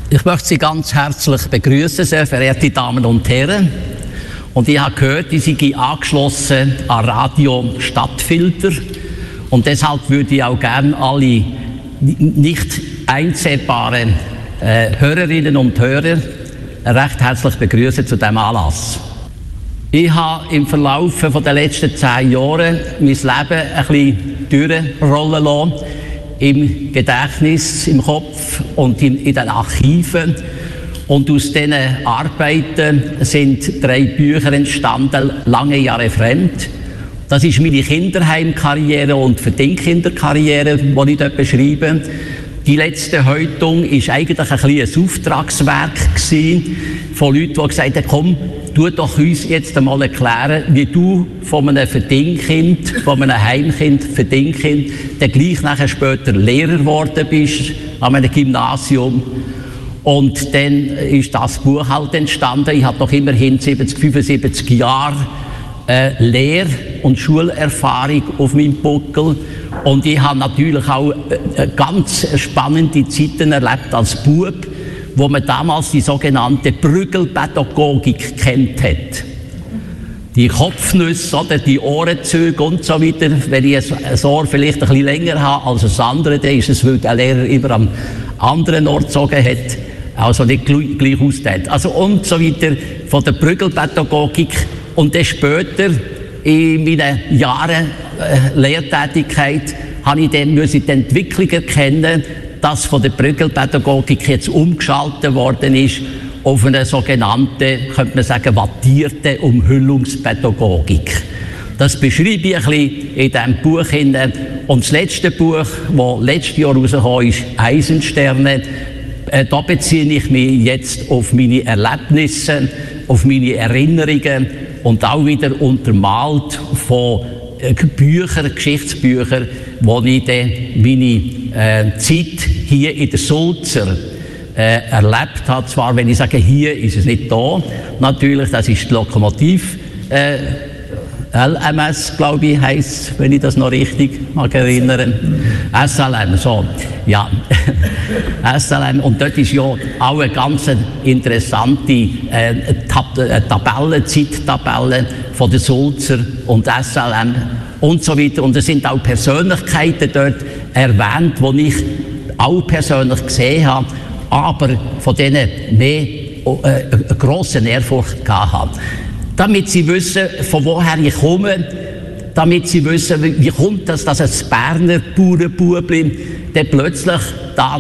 Ich möchte Sie ganz herzlich begrüßen, sehr verehrte Damen und Herren. Und ich habe gehört, Sie sind angeschlossen an Radio Stadtfilter. Und deshalb würde ich auch gerne alle nicht einsehbaren Hörerinnen und Hörer recht herzlich begrüßen zu diesem Anlass. Ich habe im Verlauf der letzten 10 Jahre mein Leben ein bisschen durchrollen lassen. Im Gedächtnis, im Kopf und in den Archiven. Und aus diesen Arbeiten sind 3 Bücher entstanden, lange Jahre fremd. Das ist meine Kinderheimkarriere und Verdingkinderkarriere, die ich dort beschreibe. Die letzte Häutung war eigentlich ein Auftragswerk von Leuten, die gesagt haben, komm, tu doch uns jetzt einmal erklären, wie du von einem Verdingkind, von einem Heimkind, Verdingkind, der gleich nachher später Lehrer geworden bist an einem Gymnasium. Und dann ist das Buch halt entstanden. Ich habe doch immerhin 75 Jahre Lehr- und Schulerfahrung auf meinem Buckel. Und ich habe natürlich auch ganz spannende Zeiten erlebt als Bub, wo man damals die sogenannte Prügelpädagogik kennt hat. Die Kopfnüsse, oder die Ohrenzüge und so weiter. Wenn ich ein Ohr vielleicht ein bisschen länger habe als das andere, dann ist es, weil der Lehrer immer am anderen Ort gezogen hat, also nicht gleich austeilt. Also und so weiter von der Prügelpädagogik. Und dann später, in meinen Jahren Lehrtätigkeit, habe ich dann die Entwicklung erkennen, dass von der Prügelpädagogik jetzt umgeschaltet worden ist auf eine sogenannte, könnte man sagen, wattierte Umhüllungspädagogik. Das beschreibe ich ein bisschen in diesem Buch. Und das letzte Buch, das letztes Jahr rausgekommen ist, Eisensterne, da beziehe ich mich jetzt auf meine Erlebnisse, auf meine Erinnerungen und auch wieder untermalt von Büchern, Geschichtsbüchern, wo ich dann meine Zeit hier in der Sulzer erlebt habe. Zwar, wenn ich sage, hier ist es nicht da, natürlich, das ist die Lokomotiv, LMS, glaube ich, heisst, wenn ich das noch richtig mag erinnern. SLM, so, ja. SLM, und dort ist ja auch eine ganz interessante Tabelle, Zeittabelle von der Sulzer und SLM und so weiter. Und es sind auch Persönlichkeiten dort erwähnt, die ich auch persönlich gesehen habe, aber von denen mehr eine grosse Ehrfurcht gehabt habe. Damit sie wissen, von woher ich komme, damit sie wissen, wie kommt das, dass ein Berner Bauernbubli dann plötzlich da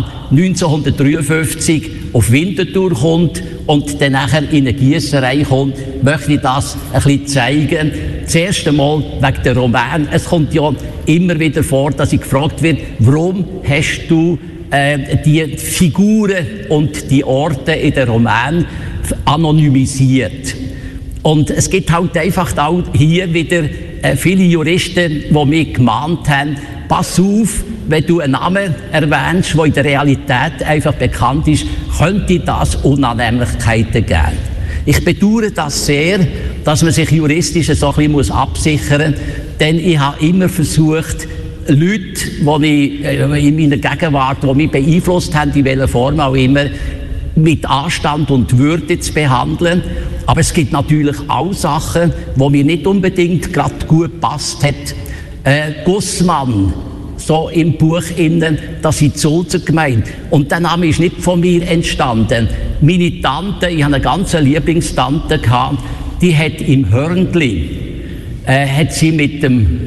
1953 auf Winterthur kommt und dann nachher in eine Giesserei kommt, möchte ich das ein bisschen zeigen. Das erste Mal wegen der Roman. Es kommt ja immer wieder vor, dass ich gefragt werde, warum hast du die Figuren und die Orte in den Roman anonymisiert? Und es gibt halt einfach auch hier wieder viele Juristen, die mich gemahnt haben, pass auf, wenn du einen Namen erwähnst, der in der Realität einfach bekannt ist, könnte das Unannehmlichkeiten geben. Ich bedauere das sehr, dass man sich juristisch so ein bisschen absichern muss, denn ich habe immer versucht, Leute, die ich in meiner Gegenwart, die mich beeinflusst haben, in welcher Form auch immer, mit Anstand und Würde zu behandeln. Aber es gibt natürlich auch Sachen, die mir nicht unbedingt gerade gut gepasst hat. Gussmann, so im Buch innen, das ist die Sulzer Gemeinde. Und der Name ist nicht von mir entstanden. Meine Tante, ich hatte eine ganz Lieblingstante, die hat im Hörnli, hat sie mit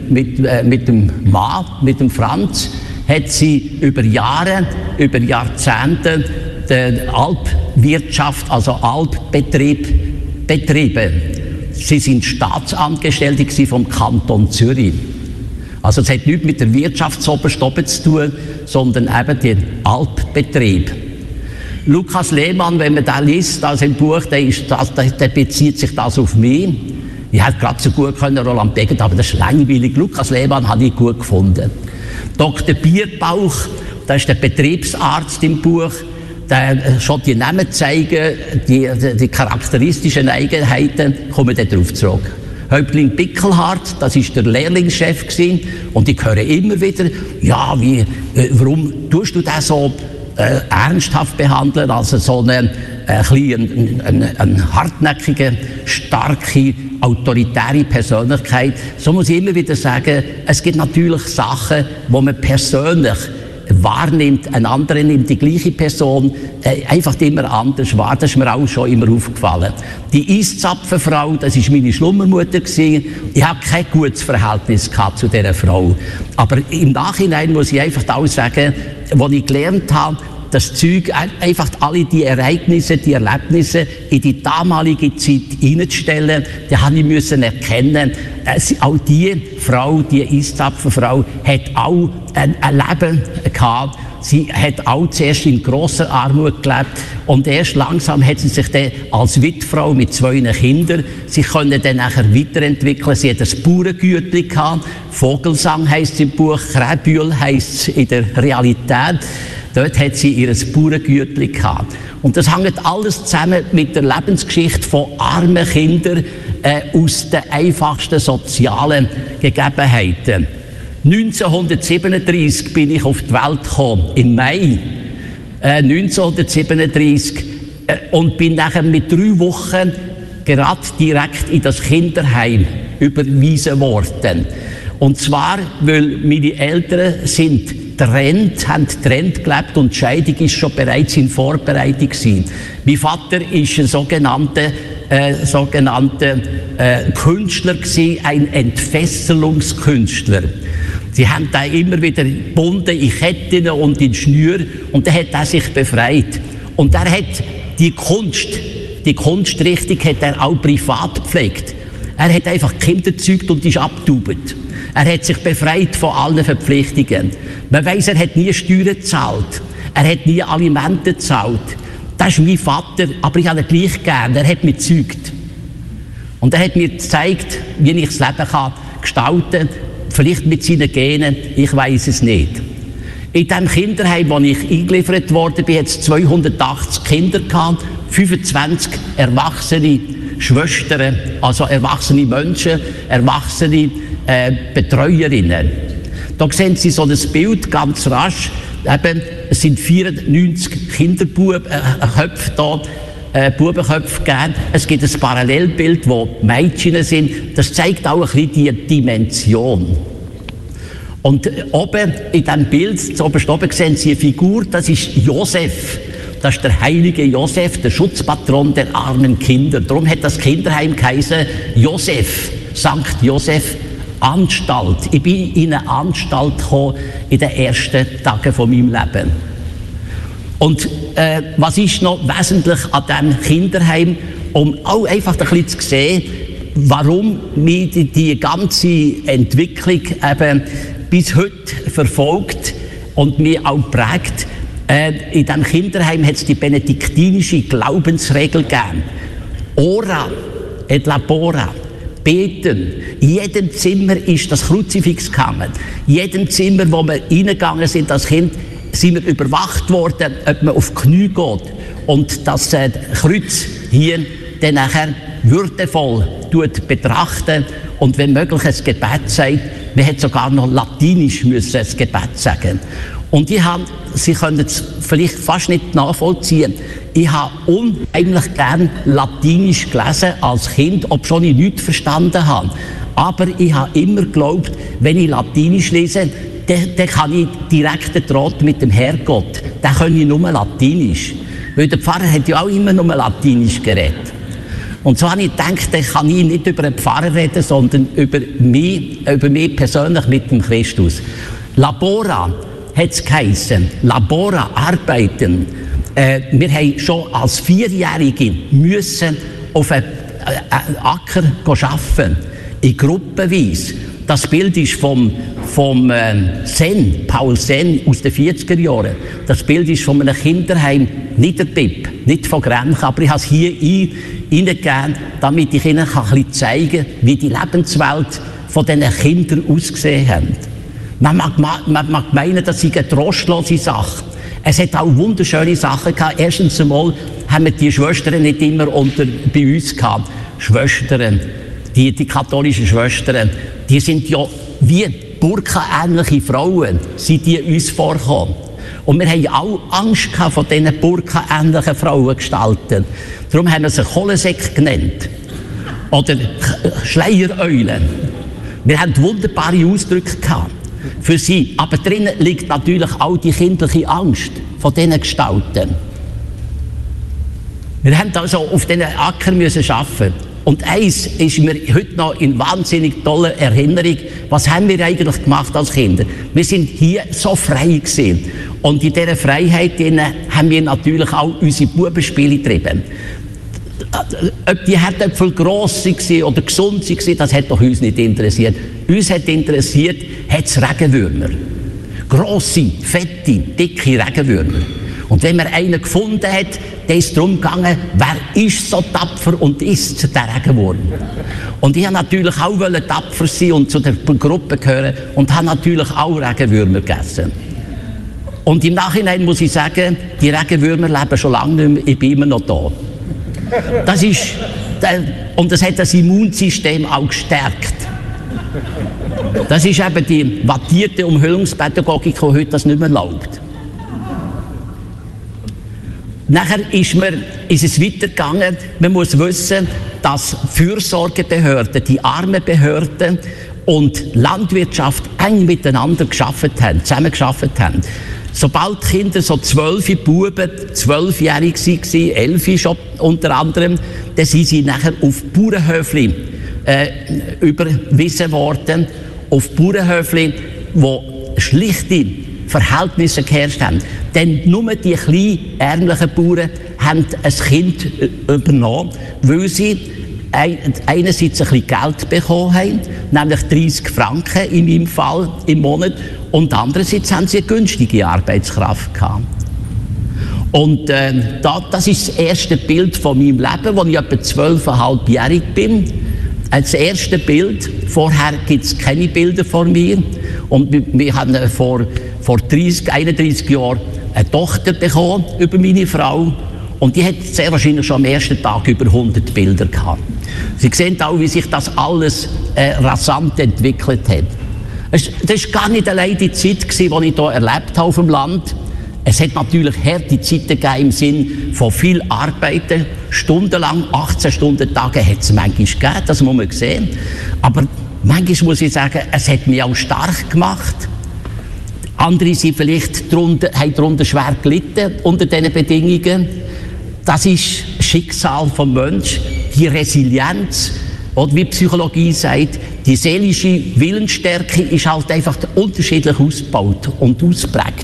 dem Mann, mit dem Franz, hat sie über Jahre, über Jahrzehnte die Alpwirtschaft, also Alpbetrieb, betrieben. Sie sind Staatsangestellte vom Kanton Zürich. Also es hat nichts mit der Wirtschaftsoberstube zu tun, sondern eben den Alpbetrieb. Lukas Lehmann, wenn man da liest, also im Buch, der bezieht sich das auf mich. Ich hätte gerade so gut können Roland Begert, aber das ist langweilig. Lukas Lehmann habe ich gut gefunden. Dr. Bierbauch, das ist der Betriebsarzt im Buch, der schon die Namen zeigen, die charakteristischen Eigenheiten, kommen dann darauf zurück. Häuptling Bickelhardt, das war der Lehrlingschef gewesen, und ich höre immer wieder, ja, warum tust du das so ernsthaft behandeln, also so eine hartnäckige, starke, autoritäre Persönlichkeit. So muss ich immer wieder sagen, es gibt natürlich Sachen, wo man persönlich wahrnimmt, ein anderer nimmt die gleiche Person einfach immer anders wahr. Das ist mir auch schon immer aufgefallen. Die Eiszapfenfrau, das war meine Schlummermutter gewesen. Ich habe kein gutes Verhältnis gehabt zu dieser Frau. Aber im Nachhinein muss ich einfach auch sagen, was ich gelernt habe, das Zeug, einfach alle die Ereignisse, die Erlebnisse in die damalige Zeit hineinzustellen, da musste ich erkennen, auch die Frau, die Eiszapfenfrau, hat auch ein Leben gehabt. Sie hat auch zuerst in grosser Armut gelebt und erst langsam hat sie sich dann als Witfrau mit 2 Kindern, sie können dann nachher weiterentwickeln. Sie hat ein Bauerngütli gehabt, Vogelsang heisst es im Buch, Kräbühl heisst es in der Realität. Dort hat sie ihr Bauerngütli gehabt. Und das hängt alles zusammen mit der Lebensgeschichte von armen Kindern aus den einfachsten sozialen Gegebenheiten. 1937 bin ich auf die Welt gekommen, im Mai 1937, und bin nachher mit 3 Wochen gerade direkt in das Kinderheim überwiesen worden. Und zwar, weil meine Eltern haben getrennt gelebt und die Scheidung ist schon bereits in Vorbereitung gewesen. Mein Vater ist ein sogenannter Künstler gewesen, ein Entfesselungskünstler. Sie haben da immer wieder gebunden in Ketten und in Schnüren und dann hat er sich befreit. Und er hat die Kunstrichtung hat er auch privat gepflegt. Er hat einfach Kinder gezeugt und ist abgetaubt. Er hat sich befreit von allen Verpflichtungen. Man weiss, er hat nie Steuern gezahlt. Er hat nie Alimente gezahlt. Das ist mein Vater, aber ich habe ihn gleich gern. Er hat mich gezeugt. Und er hat mir gezeigt, wie ich das Leben gestalten kann. Vielleicht mit seinen Genen, ich weiss es nicht. In dem Kinderheim, wo ich eingeliefert worden bin, hat es 280 Kinder gehabt, 25 erwachsene Schwestern, also erwachsene Menschen, erwachsene Betreuerinnen. Da sehen Sie so das Bild ganz rasch. Eben, es sind 94 Kinderköpfe da, Bubenköpfe gegeben. Es gibt ein Parallelbild, wo Mädchen sind. Das zeigt auch ein bisschen die Dimension. Und oben in diesem Bild, zuoberst oben sehen Sie eine Figur, das ist Josef. Das ist der heilige Josef, der Schutzpatron der armen Kinder. Darum hat das Kinderheim geheißen Josef, Sankt Josef Anstalt. Ich bin in eine Anstalt gekommen in den ersten Tagen von meinem Leben. Und was ist noch wesentlich an diesem Kinderheim, um auch einfach ein bisschen zu sehen, warum mich die ganze Entwicklung eben bis heute verfolgt und mich auch prägt. In diesem Kinderheim hat es die benediktinische Glaubensregel gegeben. Ora et labora. Beten. In jedem Zimmer ist das Kruzifix gehangen. In jedem Zimmer, wo wir reingegangen sind als Kind, sind wir überwacht worden, ob man auf die Knie geht und das Kreuz hier dann nachher würdevoll betrachten und wenn möglich ein Gebet sagt. Man hätte sogar noch Latinisch müssen ein Gebet sagen. Und Sie können es vielleicht fast nicht nachvollziehen, ich habe unheimlich gern Latinisch gelesen als Kind, obschon ich nichts verstanden habe. Aber ich habe immer geglaubt, wenn ich Latinisch lese, dann kann ich direkt den Draht mit dem Herrgott. Dann kann ich nur Latinisch. Weil der Pfarrer hat ja auch immer nur Latinisch geredet. Und so habe ich gedacht, dann kann ich nicht über den Pfarrer reden, sondern über mich persönlich mit dem Christus. Labora hat es geheissen. Labora, arbeiten. Wir haben schon als 4-Jährige müssen auf einem Acker arbeiten, in Gruppenweise. Das Bild ist vom Sen, Paul Sen aus den 40er Jahren. Das Bild ist von einem Kinderheim, nicht der Pip, nicht von Grenchen, aber ich habe es hier reingegeben, damit ich Ihnen ein bisschen zeigen kann, wie die Lebenswelt von diesen Kindern ausgesehen hat. Man mag meinen, das sei eine trostlose Sache. Es hat auch wunderschöne Sachen gehabt. Erstens einmal haben wir die Schwestern nicht immer bei uns gehabt. Schwestern, die katholischen Schwestern, die sind ja wie burkenähnliche Frauen, sind die uns vorgekommen. Und wir haben auch Angst gehabt vor diesen burka-ähnlichen Frauengestalten. Darum haben wir sie Kohlensäcke genannt. Oder Schleiereulen. Wir haben wunderbare Ausdrücke gehabt für sie. Aber drinnen liegt natürlich auch die kindliche Angst von diesen Gestalten. Wir haben also auf diesen Acker müssen arbeiten. Und eins ist mir heute noch in wahnsinnig toller Erinnerung. Was haben wir eigentlich gemacht als Kinder? Wir sind hier so frei gewesen. Und in dieser Freiheit haben wir natürlich auch unsere Bubenspiele getrieben. Ob die Herdöpfel gross waren oder gesund waren, das hat doch uns nicht interessiert. Uns hat interessiert, hat es Regenwürmer. Grosse, fette, dicke Regenwürmer. Und wenn man einen gefunden hat, dann ist es darum gegangen, wer ist so tapfer und isst den Regenwurm. Und ich wollte natürlich auch tapfer sein und zu der Gruppe gehören und habe natürlich auch Regenwürmer gegessen. Und im Nachhinein muss ich sagen, die Regenwürmer leben schon lange nicht mehr, ich bin immer noch da. Und das hat das Immunsystem auch gestärkt. Das ist eben die wattierte Umhüllungspädagogik, die heute das nicht mehr erlaubt. Nachher ist es weitergegangen. Man muss wissen, dass Fürsorgebehörden, die Armenbehörden und Landwirtschaft eng miteinander zusammengearbeitet haben. Sobald Kinder so 12 Buben, 12-jährig waren, 11 schon unter anderem, dann sind sie nachher auf Bauernhöfli überwiesen worden. Auf Bauernhöfli, wo schlichte Verhältnisse geherrscht haben. Denn nur die kleinen, ärmlichen Bauern haben ein Kind übernommen, weil sie einerseits ein bisschen Geld bekommen haben, nämlich 30 Franken in meinem Fall im Monat, und andererseits haben sie eine günstige Arbeitskraft gehabt. Und das ist das erste Bild von meinem Leben, als ich etwa 12,5-jährig bin. Das erste Bild, vorher gibt es keine Bilder von mir. Und wir haben vor 31 Jahren eine Tochter bekommen über meine Frau. Und die hat sehr wahrscheinlich schon am ersten Tag über 100 Bilder gehabt. Sie sehen auch, wie sich das alles rasant entwickelt hat. Das war gar nicht allein die Zeit, die ich hier erlebt habe auf dem Land. Es hat natürlich harte Zeiten gegeben im Sinn von viel Arbeiten. Stundenlang, 18-Stunden-Tage hat es manchmal gegeben, das muss man sehen. Aber manchmal muss ich sagen, es hat mich auch stark gemacht. Andere sind vielleicht haben darunter schwer gelitten unter diesen Bedingungen. Das ist das Schicksal des Menschen, die Resilienz, oder wie die Psychologie sagt, die seelische Willensstärke ist halt einfach unterschiedlich ausgebaut und ausprägt.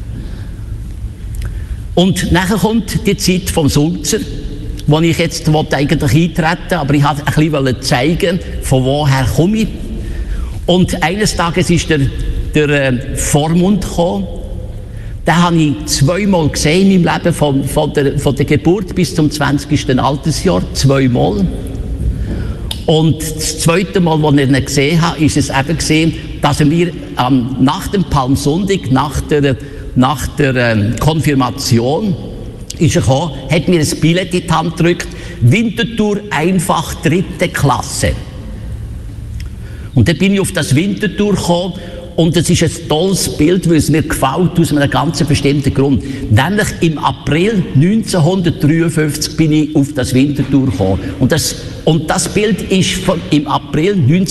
Und nachher kommt die Zeit vom Sulzer, wo ich jetzt eigentlich eintreten wollte, aber ich wollte ein bisschen zeigen, von woher komme ich. Und eines Tages ist der Vormund gekommen. Den habe ich zweimal gesehen in meinem Leben, von der Geburt bis zum 20. Altersjahr, zweimal. Und das zweite Mal, als ich ihn gesehen habe, ist es eben gesehen, dass er mir nach dem Palmsonntag, nach der Konfirmation, ist er gekommen, hat mir ein Billett in die Hand gedrückt, Winterthur einfach 3. Klasse. Und dann bin ich auf das Winterthur gekommen. Und es ist ein tolles Bild, weil es mir gefällt, aus einem ganz bestimmten Grund. Nämlich im April 1953 bin ich auf das Winterthur gekommen. Und das Bild ist im April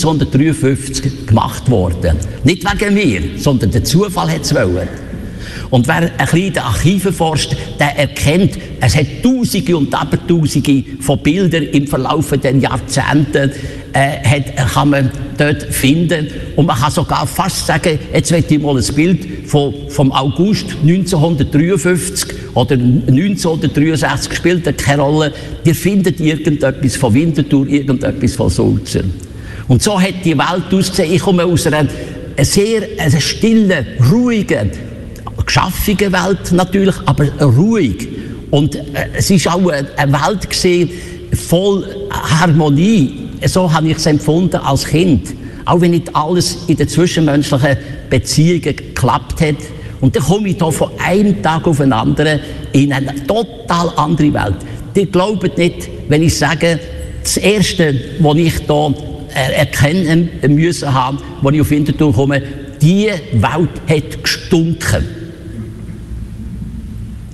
1953 gemacht worden. Nicht wegen mir, sondern der Zufall hat es wollen. Und wer ein bisschen in den Archiven forscht, der erkennt, es hat Tausende und Abertausende von Bildern im Verlauf der Jahrzehnte kann man dort finden. Und man kann sogar fast sagen, jetzt will ich mal ein Bild vom August 1953 oder 1963, spielt keine Rolle. Ihr findet irgendetwas von Winterthur, irgendetwas von Sulzer. Und so hat die Welt ausgesehen. Ich komme aus einer sehr stillen, ruhigen, geschaffene Welt natürlich, aber ruhig. Und es ist auch eine Welt gewesen, voll Harmonie. So habe ich es empfunden als Kind. Auch wenn nicht alles in den zwischenmenschlichen Beziehungen geklappt hat. Und dann komme ich da von einem Tag auf den anderen in eine total andere Welt. Ihr glaubt nicht, wenn ich sage, das Erste, was ich da erkennen müssen haben, als ich auf Winterthur komme, die Welt hat gestunken.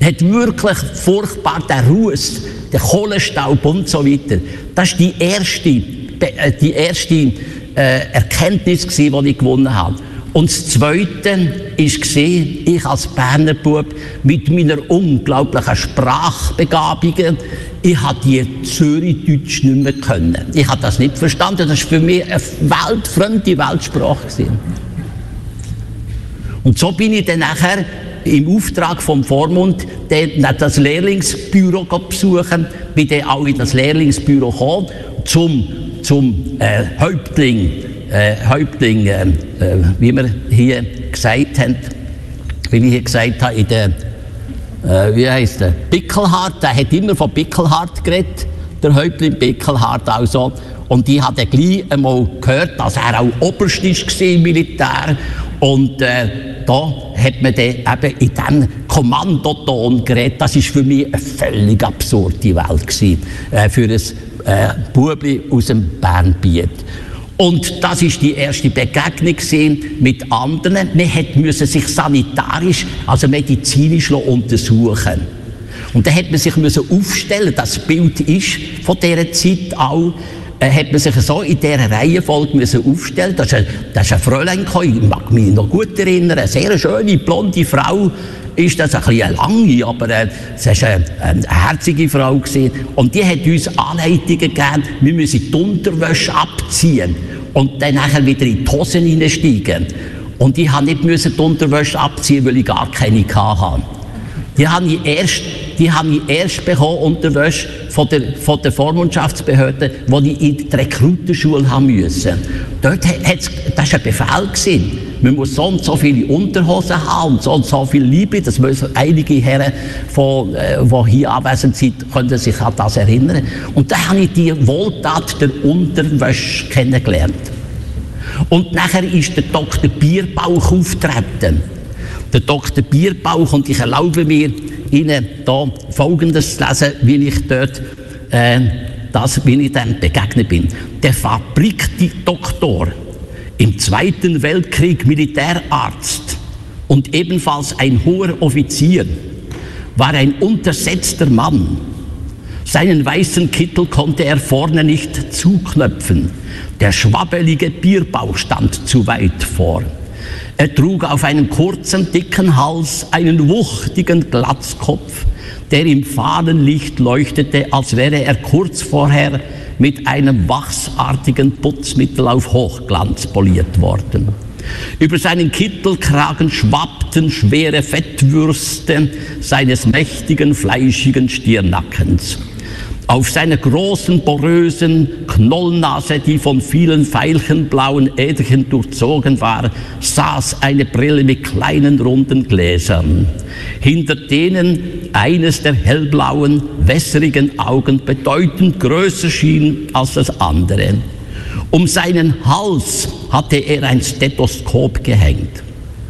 hat wirklich furchtbar den Ruß, den Kohlenstaub und so weiter. Das war die erste Erkenntnis, die ich gewonnen habe. Und das Zweite war, ich als Berner Bub mit meiner unglaublichen Sprachbegabung, ich habe die Zürichdeutsch nicht mehr können. Ich habe das nicht verstanden. Das war für mich eine weltfremde Weltsprache. Und so bin ich dann nachher im Auftrag vom Vormund das Lehrlingsbüro besuchen, bin dann auch in das Lehrlingsbüro gekommen, zum Häuptling, wie wir hier gesagt haben, in der, wie heisst der, Bickelhardt, der hat immer von Bickelhardt geredet, der Häuptling Bickelhardt also. Und ich habe gleich einmal gehört, dass er auch Oberst war im Militär. Und da hat man dann eben in diesem Kommandoton geredet. Das war für mich eine völlig absurde Welt gewesen, für ein Bubli aus dem Bernbiet. Und das war die erste Begegnung mit anderen. Man musste sich sanitarisch, also medizinisch untersuchen. Und dann hat man sich aufstellen, das Bild ist von dieser Zeit auch, hat man sich so in dieser Reihenfolge aufstellen. Das ist ein Fräulein, ich mag mich noch gut erinnern, eine sehr schöne, blonde Frau. Ist das ein bisschen lange, aber es war eine herzige Frau gewesen. Und die hat uns Anleitungen gegeben, wir müssen die Unterwäsche abziehen und dann nachher wieder in die Hosen hineinsteigen. Und ich musste nicht die Unterwäsche abziehen, weil ich gar keine hatte. Die habe ich erst bekommen, Unterwäsche von der Vormundschaftsbehörde, wo ich in die Rekrutenschule haben musste. Dort das war ein Befehl gewesen. Man muss so und so viele Unterhosen haben und so viele Liebe. Das müssen einige Herren, die hier anwesend sind, können sich an das erinnern. Und da habe ich die Wohltat der Unterwäsche kennengelernt. Und nachher ist der Dr. Bierbauch aufgetreten. Der Dr. Bierbauch, und ich erlaube mir, Ihnen da Folgendes zu lesen, wie ich dem begegnet bin. Der Fabrikdoktor, im Zweiten Weltkrieg Militärarzt und ebenfalls ein hoher Offizier, war ein untersetzter Mann. Seinen weißen Kittel konnte er vorne nicht zuknöpfen. Der schwabbelige Bierbauch stand zu weit vor. Er trug auf einem kurzen, dicken Hals einen wuchtigen Glatzkopf, der im Fahnenlicht leuchtete, als wäre er kurz vorher mit einem wachsartigen Putzmittel auf Hochglanz poliert worden. Über seinen Kittelkragen schwappten schwere Fettwürste seines mächtigen, fleischigen Stirnnackens. Auf seiner großen, porösen Knollnase, die von vielen veilchenblauen Äderchen durchzogen war, saß eine Brille mit kleinen, runden Gläsern, hinter denen eines der hellblauen, wässrigen Augen bedeutend größer schien als das andere. Um seinen Hals hatte er ein Stethoskop gehängt.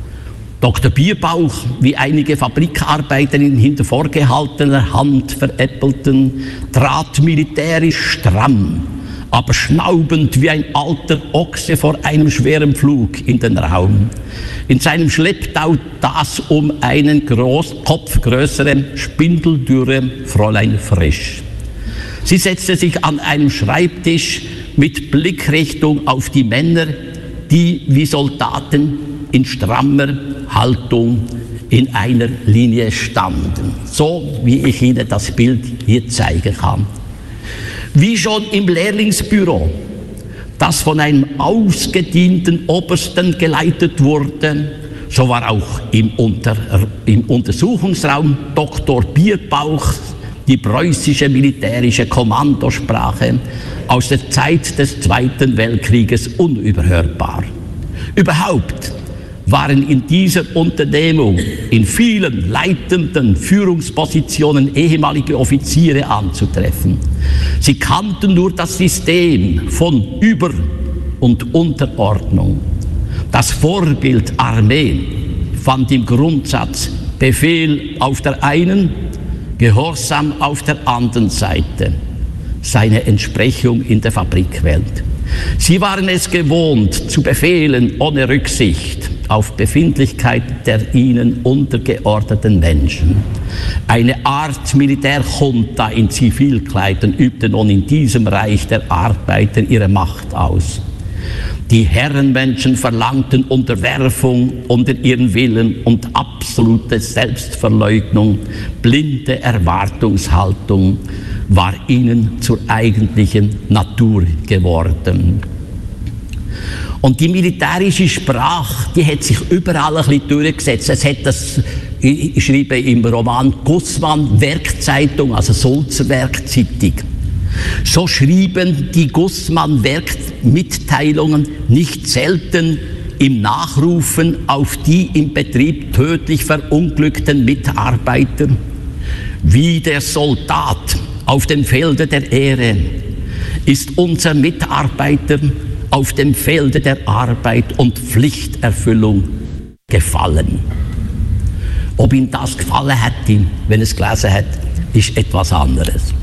Dr. Bierbauch, wie einige Fabrikarbeiter in hinter vorgehaltener Hand veräppelten, trat militärisch stramm, aber schnaubend wie ein alter Ochse vor einem schweren Flug in den Raum. In seinem Schlepptau das um einen Kopf größere, spindeldürre Fräulein Frisch. Sie setzte sich an einem Schreibtisch mit Blickrichtung auf die Männer, die wie Soldaten in strammer Haltung in einer Linie standen. So wie ich Ihnen das Bild hier zeigen kann. Wie schon im Lehrlingsbüro, das von einem ausgedienten Obersten geleitet wurde, so war auch im Untersuchungsraum Dr. Bierbauch die preußische militärische Kommandosprache aus der Zeit des Zweiten Weltkrieges unüberhörbar. Überhaupt waren in dieser Unternehmung in vielen leitenden Führungspositionen ehemalige Offiziere anzutreffen. Sie kannten nur das System von Über- und Unterordnung. Das Vorbild Armee fand im Grundsatz Befehl auf der einen, Gehorsam auf der anderen Seite. seine Entsprechung in der Fabrikwelt. Sie waren es gewohnt, zu befehlen ohne Rücksicht auf Befindlichkeit der ihnen untergeordneten Menschen. Eine Art Militärjunta in Zivilkleidern übte nun in diesem Reich der Arbeiter ihre Macht aus. Die Herrenmenschen verlangten Unterwerfung unter ihren Willen und absolute Selbstverleugnung, blinde Erwartungshaltung war ihnen zur eigentlichen Natur geworden. Und die militärische Sprache, die hat sich überall ein bisschen durchgesetzt. Es hat das, ich schreibe im Roman Gussmann Werkzeitung, also Sulzer Werkzeitung. So schrieben die Gussmann-Werkmitteilungen nicht selten im Nachrufen auf die im Betrieb tödlich verunglückten Mitarbeiter. Wie der Soldat auf dem Felde der Ehre ist unser Mitarbeiter auf dem Felde der Arbeit und Pflichterfüllung gefallen. Ob ihm das gefallen hätte, wenn er es gelesen hat, ist etwas anderes.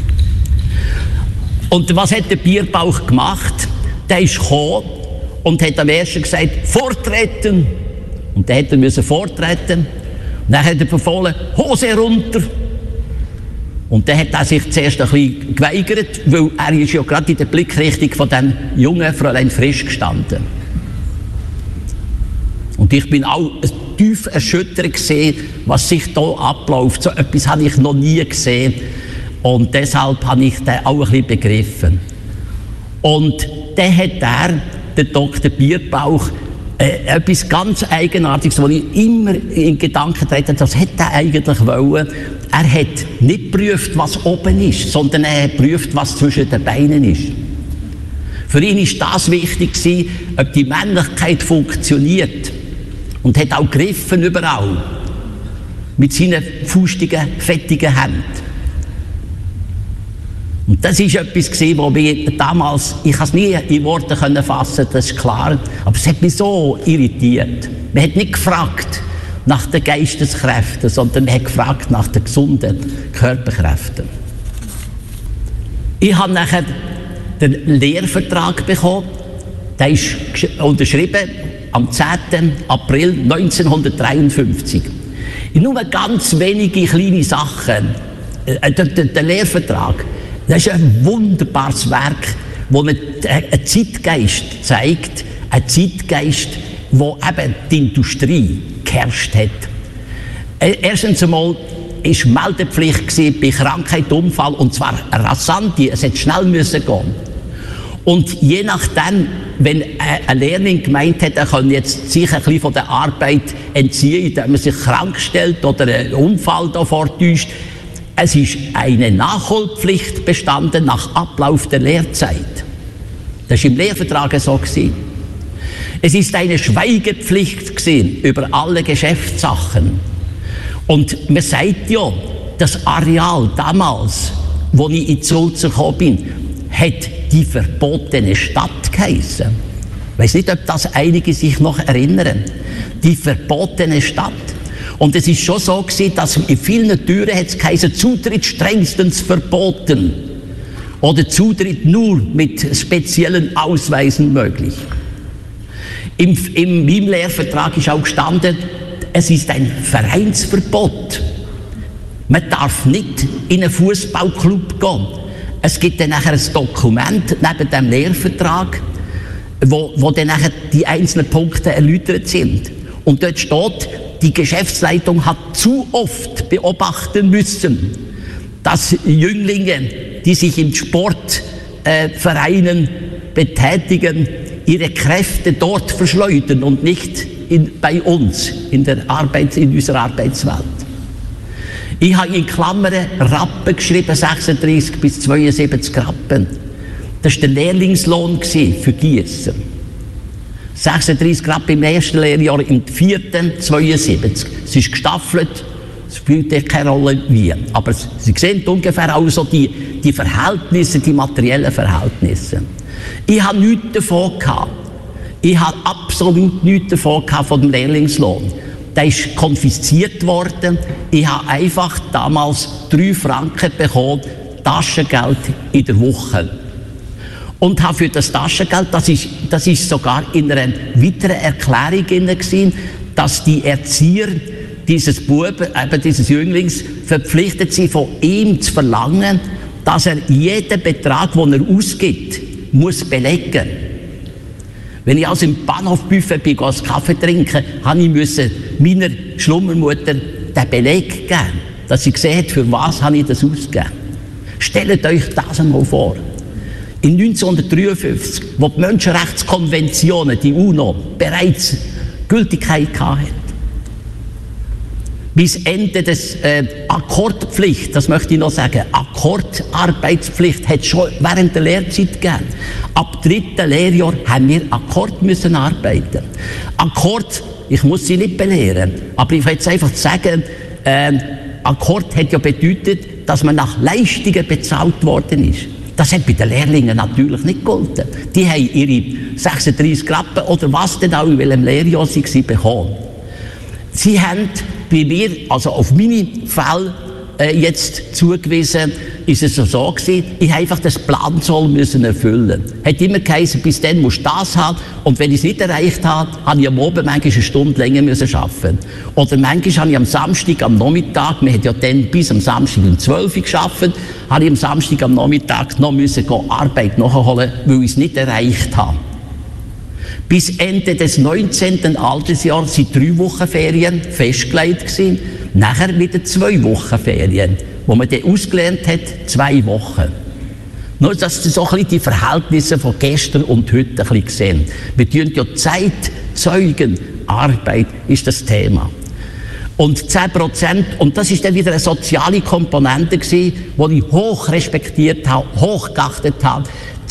Und was hat der Bierbauch gemacht? Der ist gekommen und hat am ersten gesagt, vortreten. Und dann musste er vortreten. Und dann hat er befohlen, Hose runter. Und dann hat er sich zuerst ein bisschen geweigert, weil er ist ja gerade in der Blickrichtung von dem jungen Fräulein Frisch gestanden. Und ich bin auch tief erschüttert gesehen, was sich hier abläuft. So etwas habe ich noch nie gesehen. Und deshalb habe ich das auch ein bisschen begriffen. Und dann hat der Dr. Bierbauch, etwas ganz Eigenartiges, was ich immer in Gedanken trete, das hätte er eigentlich wollen. Er hat nicht geprüft, was oben ist, sondern er hat geprüft, was zwischen den Beinen ist. Für ihn war das wichtig gewesen, ob die Männlichkeit funktioniert. Und hat auch gegriffen überall. Mit seinen fustigen, fettigen Händen. Und das war etwas, was mich damals, ich kann es nie in Worte fassen, das ist klar, aber es hat mich so irritiert. Man hat nicht gefragt nach den Geisteskräften, sondern man hat gefragt nach den gesunden Körperkräften. Ich habe nachher den Lehrvertrag bekommen, der ist unterschrieben am 10. April 1953. In nur ganz wenige kleine Sachen, der Lehrvertrag, das ist ein wunderbares Werk, das einen Zeitgeist zeigt, ein Zeitgeist, wo eben die Industrie geherrscht hat. Erstens einmal war Meldepflicht bei Krankheit, Unfall, und zwar rasant, es hätte schnell müssen gehen. Und je nachdem, wenn ein Lehrling gemeint hat, er kann jetzt sich ein bisschen von der Arbeit entziehen, indem er sich krank stellt oder einen Unfall da vortäuscht, es ist eine Nachholpflicht bestanden nach Ablauf der Lehrzeit. Das war im Lehrvertrag so gewesen. Es ist eine Schweigepflicht gewesen über alle Geschäftssachen. Und man sagt ja, das Areal damals, wo ich in Sulzer gekommen bin, hat die verbotene Stadt geheissen. Ich weiss nicht, ob das einige sich noch erinnern. Die verbotene Stadt. Und es ist schon so gewesen, dass in vielen Türen hat es geheißen, Zutritt strengstens verboten. Oder Zutritt nur mit speziellen Ausweisen möglich. In meinem Lehrvertrag ist auch gestanden, es ist ein Vereinsverbot. Man darf nicht in einen Fußballclub gehen. Es gibt dann nachher ein Dokument neben dem Lehrvertrag, wo dann nachher die einzelnen Punkte erläutert sind. Und dort steht, die Geschäftsleitung hat zu oft beobachten müssen, dass Jünglinge, die sich in Sportvereinen betätigen, ihre Kräfte dort verschleudern und nicht bei uns in unserer Arbeitswelt. Ich habe in Klammern Rappen geschrieben, 36 bis 72 Rappen. Das war der Lehrlingslohn für Gießen. 36 Rappen im ersten Lehrjahr, im 4. 72. Es ist gestaffelt, es spielt keine Rolle wie. Aber Sie sehen ungefähr auch so die Verhältnisse, die materiellen Verhältnisse. Ich habe nichts davon gehabt. Ich habe absolut nichts davon gehabt von dem Lehrlingslohn. Der ist konfisziert worden. Ich habe einfach damals 3 Franken bekommen, Taschengeld in der Woche. Und habe für das Taschengeld, das ist sogar in einer weiteren Erklärung gewesen, dass die Erzieher dieses Buben, eben dieses Jünglings, verpflichtet sind, von ihm zu verlangen, dass er jeden Betrag, den er ausgibt, muss belegen. Wenn ich also im Bahnhofbuffet bin, einen Kaffee trinken, musste ich meiner Schlummermutter den Beleg geben, dass sie gesehen hat, für was habe ich das ausgegeben. Stellt euch das einmal vor. In 1953, wo die Menschenrechtskonventionen, die UNO, bereits Gültigkeit hatten. Bis Ende des Akkordpflicht, das möchte ich noch sagen, Akkordarbeitspflicht hat es schon während der Lehrzeit gegeben. Ab 3. Lehrjahr haben wir Akkord müssen arbeiten. Akkord, ich muss Sie nicht belehren, aber ich will jetzt einfach sagen, Akkord hat ja bedeutet, dass man nach Leistungen bezahlt worden ist. Das hat bei den Lehrlingen natürlich nicht gegolten. Die haben ihre 36 Rappen oder was denn auch in welchem Lehrjahr sie waren, bekommen. Sie haben bei mir, also auf meine Fälle jetzt zugewiesen, ist es so gewesen, ich habe einfach das Plansoll müssen erfüllen. Hat immer geheißen, bis dann musst du das haben. Und wenn ich es nicht erreicht habe, habe ich am Abend manchmal eine Stunde länger müssen arbeiten. Oder manchmal habe ich am Samstag am Nachmittag, wir haben ja dann bis am Samstag um 12 Uhr gearbeitet, habe ich am Samstag am Nachmittag noch müssen Arbeit nachholen, weil ich es nicht erreicht habe. Bis Ende des 19. Altersjahres sind 3 Wochen Ferien festgelegt gewesen. Nachher wieder 2 Wochen Ferien, wo man dann ausgelernt hat, 2 Wochen. Nur, dass Sie so ein bisschen die Verhältnisse von gestern und heute ein bisschen sehen. Wir tun ja Zeit, Zeugen, Arbeit ist das Thema. Und 10%, und das ist dann wieder eine soziale Komponente gewesen, die ich hoch respektiert habe, hoch geachtet habe.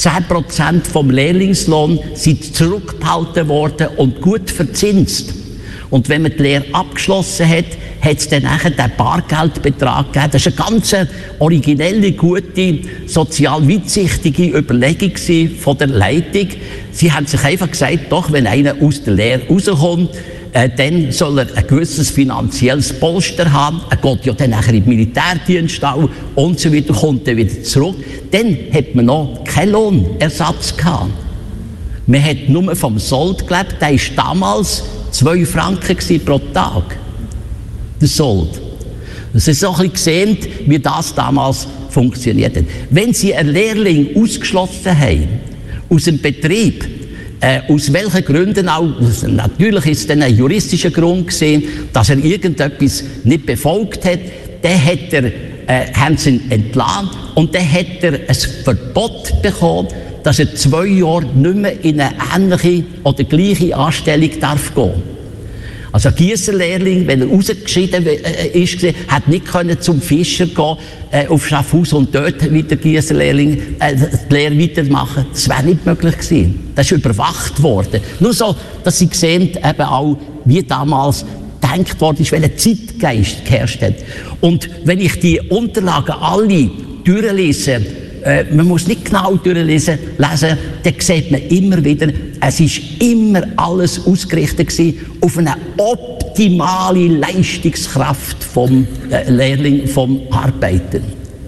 10% vom Lehrlingslohn sind zurückgehalten worden und gut verzinst. Und wenn man die Lehre abgeschlossen hat, hat es dann nachher den Bargeldbetrag gegeben. Das war eine ganz originelle, gute, sozial weitsichtige Überlegung von der Leitung. Sie haben sich einfach gesagt, doch, wenn einer aus der Lehre rauskommt, dann soll er ein gewisses finanzielles Polster haben. Er geht ja dann nachher in den Militärdienst auch und so weiter, kommt dann wieder zurück. Dann hat man noch keinen Lohnersatz gehabt. Man hat nur vom Sold gelebt, der war damals 2 Franken pro Tag. Der Sold. Das ist so ein bisschen gesehen, wie das damals funktioniert hat. Wenn Sie einen Lehrling ausgeschlossen haben, aus dem Betrieb, aus welchen Gründen auch, natürlich ist es dann ein juristischer Grund gesehen, dass er irgendetwas nicht befolgt hat, dann haben sie ihn entlassen und dann hat er ein Verbot bekommen, dass er 2 Jahre nicht mehr in eine ähnliche oder gleiche Anstellung darf gehen. Also ein Giesserlehrling, wenn er rausgeschieden ist, hat nicht können zum Fischer gehen, auf Schaffhaus und dort wieder Giesserlehrling die Lehre weitermachen. Das wäre nicht möglich gewesen. Das ist überwacht worden. Nur so, dass Sie sehen, eben auch, wie damals gedacht worden ist, welcher Zeitgeist geherrscht hat. Und wenn ich die Unterlagen alle durchlese, man muss nicht genau durchlesen, dann sieht man immer wieder, es ist immer alles ausgerichtet gewesen auf eine optimale Leistungskraft vom Lehrling, vom Arbeiter.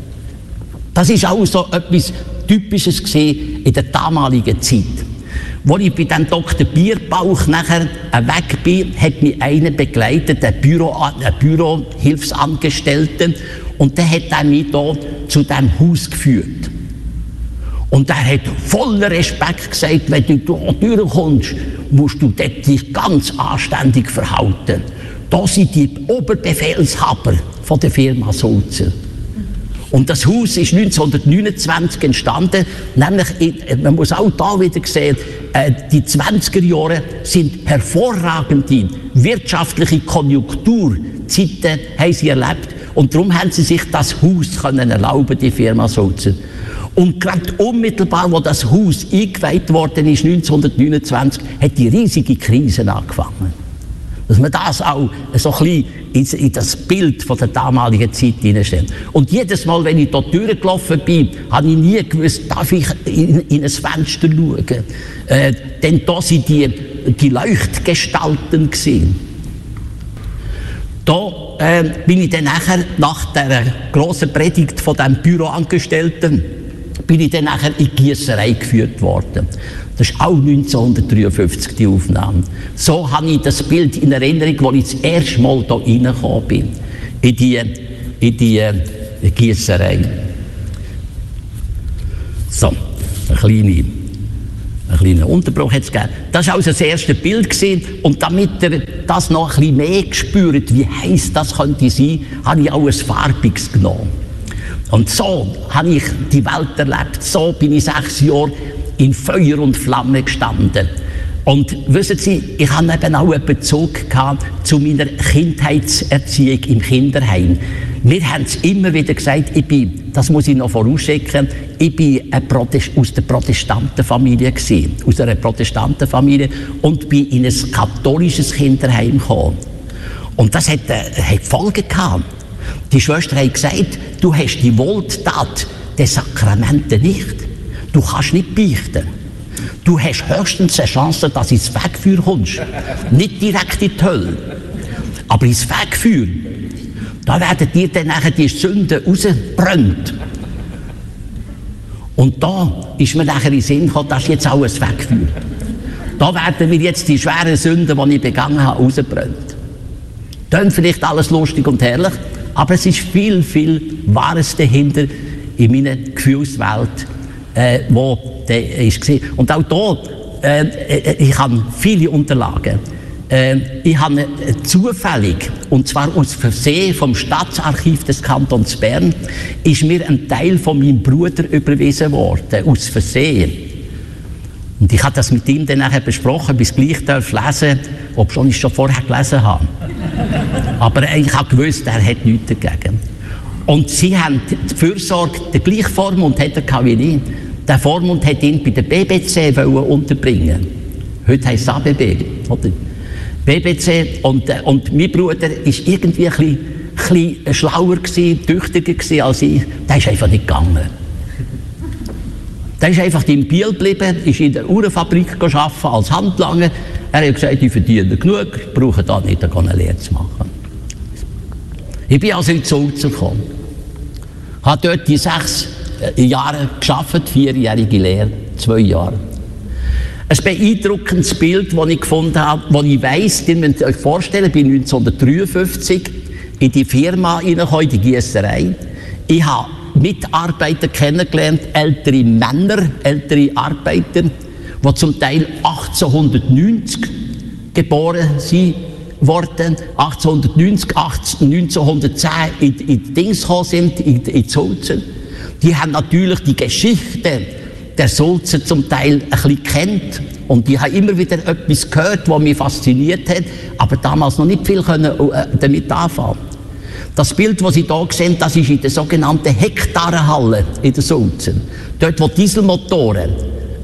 Das ist auch so etwas Typisches gewesen in der damaligen Zeit. Als ich bei dem Dr. Bierbauch nachher weg bin, hat mich einer begleitet, ein Bürohilfsangestellter, und der hat mich hier zu diesem Haus geführt. Und er hat voller Respekt gesagt, wenn du hier durchkommst, musst du dich ganz anständig verhalten. Da sind die Oberbefehlshaber von der Firma Sulzer. Und das Haus ist 1929 entstanden, nämlich, man muss auch da wieder sehen, die 20er Jahre sind hervorragende wirtschaftliche Konjunkturzeiten, haben sie erlebt. Und darum haben sie sich das Haus können erlauben, die Firma Sulzer. Und gerade unmittelbar, wo das Haus eingeweiht worden ist, 1929, hat die riesige Krise angefangen. Dass man das auch so ein bisschen in das Bild von der damaligen Zeit hineinstellt. Und jedes Mal, wenn ich dort durchgelaufen bin, habe ich nie gewusst, darf ich in ein Fenster schauen. Denn da sind die Leuchtgestalten gesehen. Da bin ich dann nachher, nach der grossen Predigt von dem Büroangestellten, bin ich dann nachher in die Giesserei geführt worden. Das ist auch 1953 die Aufnahme. So habe ich das Bild in Erinnerung, als ich das erste Mal hier reingekommen bin, in die Giesserei. So, ein kleiner Unterbruch hat es gegeben. Das war also das erste Bild gewesen. Und damit ihr das noch ein bisschen mehr spürt, wie heiß das könnte sein, habe ich auch ein farbiges genommen. Und so habe ich die Welt erlebt. So bin ich 6 Jahre in Feuer und Flamme gestanden. Und wissen Sie, ich hatte eben auch einen Bezug gehabt zu meiner Kindheitserziehung im Kinderheim. Wir haben es immer wieder gesagt, das muss ich noch vorausschicken, ich bin aus der Protestantenfamilie gewesen, aus einer Protestantenfamilie und bin in ein katholisches Kinderheim gekommen. Und das hat Folgen gehabt. Die Schwester hat gesagt, du hast die Wohltat der Sakramente nicht. Du kannst nicht beichten. Du hast höchstens eine Chance, dass du ins Wegfeuer kommst. Nicht direkt in die Hölle, aber ins Wegfeuer. Da werden dir dann nachher die Sünden rausgebrannt. Und da ist mir nachher in den Sinn gekommen, das ist jetzt auch ein Wegfeuer. Da werden mir jetzt die schweren Sünden, die ich begangen habe, rausgebrannt. Tönt vielleicht alles lustig und herrlich, aber es ist viel, viel Wahres dahinter in meiner Gefühlswelt, wo der ist. Und auch hier, ich habe viele Unterlagen. Ich habe zufällig, und zwar aus Versehen vom Staatsarchiv des Kantons Bern, ist mir ein Teil von meinem Bruder überwiesen worden, aus Versehen. Und ich habe das mit ihm dann nachher besprochen, bis gleich lesen, obwohl ich es schon vorher gelesen habe. Aber ich habe gewusst, er hat nichts dagegen. Und sie haben die Fürsorge der gleichen Vormund hat er wie ich. Der Vormund hat ihn bei der BBC unterbringen. Heute heisst es ABB, oder? BBC und mein Bruder war irgendwie ein bisschen schlauer gewesen, tüchtiger gewesen als ich. Der ist einfach nicht gegangen. Der ist einfach in Biel geblieben, ist in der Uhrenfabrik gearbeitet als Handlanger. Er hat gesagt, ich verdiene genug, ich brauche da nicht eine Lehre zu machen. Ich bin also in Sulzer gekommen. Habe dort die 6 Jahre gearbeitet, 4-jährige Lehre, 2 Jahre. Ein beeindruckendes Bild, das ich gefunden habe, das ich weiss, ihr müsst euch vorstellen, ich bin 1953 in die Firma reingekommen, in die Giesserei. Ich habe Mitarbeiter kennengelernt, ältere Männer, ältere Arbeiter, die zum Teil 1890 geboren wurden, 1890, 1910 in die Dings gekommen sind, in die Sulzer. Die haben natürlich die Geschichte der Sulzer zum Teil ein bisschen kennt. Und ich habe immer wieder etwas gehört, was mich fasziniert hat, aber damals noch nicht viel damit anfangen. Das Bild, das Sie hier sehen, das ist in der sogenannten Hektarenhalle in der Sulzer. Dort, wo Dieselmotoren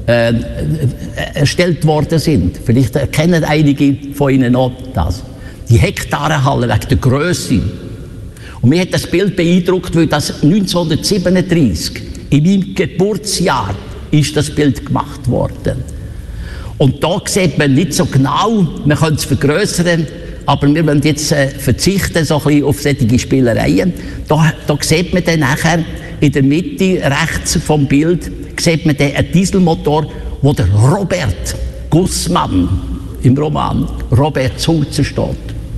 erstellt worden sind. Vielleicht kennen einige von Ihnen noch das. Die Hektarenhalle wegen der Grösse. Und mir hat das Bild beeindruckt, weil das 1937, in meinem Geburtsjahr, ist das Bild gemacht worden. Und da sieht man nicht so genau, man könnte es vergrößern, aber wir wollen jetzt verzichten so ein bisschen auf solche Spielereien. Da sieht man dann nachher in der Mitte rechts vom Bild sieht man dann einen Dieselmotor, wo der Robert Gussmann im Roman Robert Sulzer steht.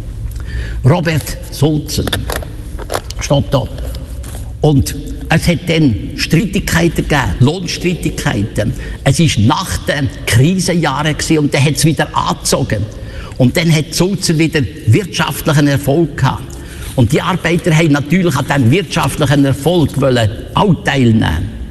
Robert Sulzer steht da. Und es hat dann Streitigkeiten gegeben, Lohnstreitigkeiten. Es war nach den Krisenjahren und dann hat es wieder angezogen. Und dann hat Sulzer wieder wirtschaftlichen Erfolg gehabt. Und die Arbeiter haben natürlich an diesem wirtschaftlichen Erfolg auch teilnehmen.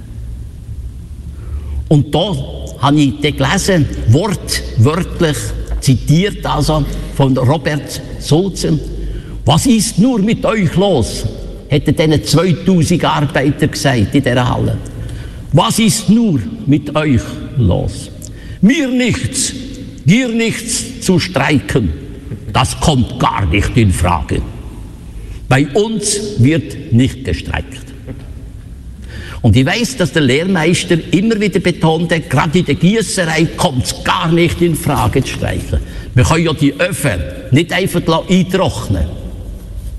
Und da habe ich dann gelesen, wortwörtlich zitiert also von Robert Sulzer: Was ist nur mit euch los? Hätte diesen 2000 Arbeiter gesagt in dieser Halle. Was ist nur mit euch los? Mir nichts, dir nichts zu streiken, das kommt gar nicht in Frage. Bei uns wird nicht gestreikt. Und ich weiss, dass der Lehrmeister immer wieder betonte, gerade in der Giesserei kommt es gar nicht in Frage zu streichen. Wir können ja die Öfen nicht einfach eintrocknen.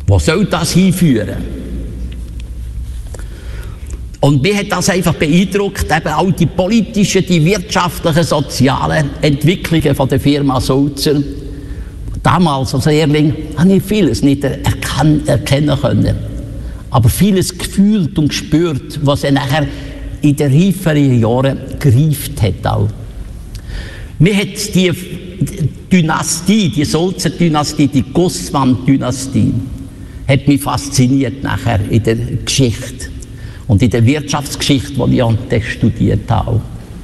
Wo soll das hinführen? Und mich hat das einfach beeindruckt, eben auch die politischen, die wirtschaftlichen, sozialen Entwicklungen von der Firma Sulzer. Damals als Lehrling habe ich vieles nicht erkennen können, aber vieles gefühlt und gespürt, was er nachher in den reiferen Jahren gereift hat. Auch. Mir hat die Dynastie, die Sulzer-Dynastie, die Gussmann-Dynastie, hat mich fasziniert nachher in der Geschichte und in der Wirtschaftsgeschichte, die ich studiert habe.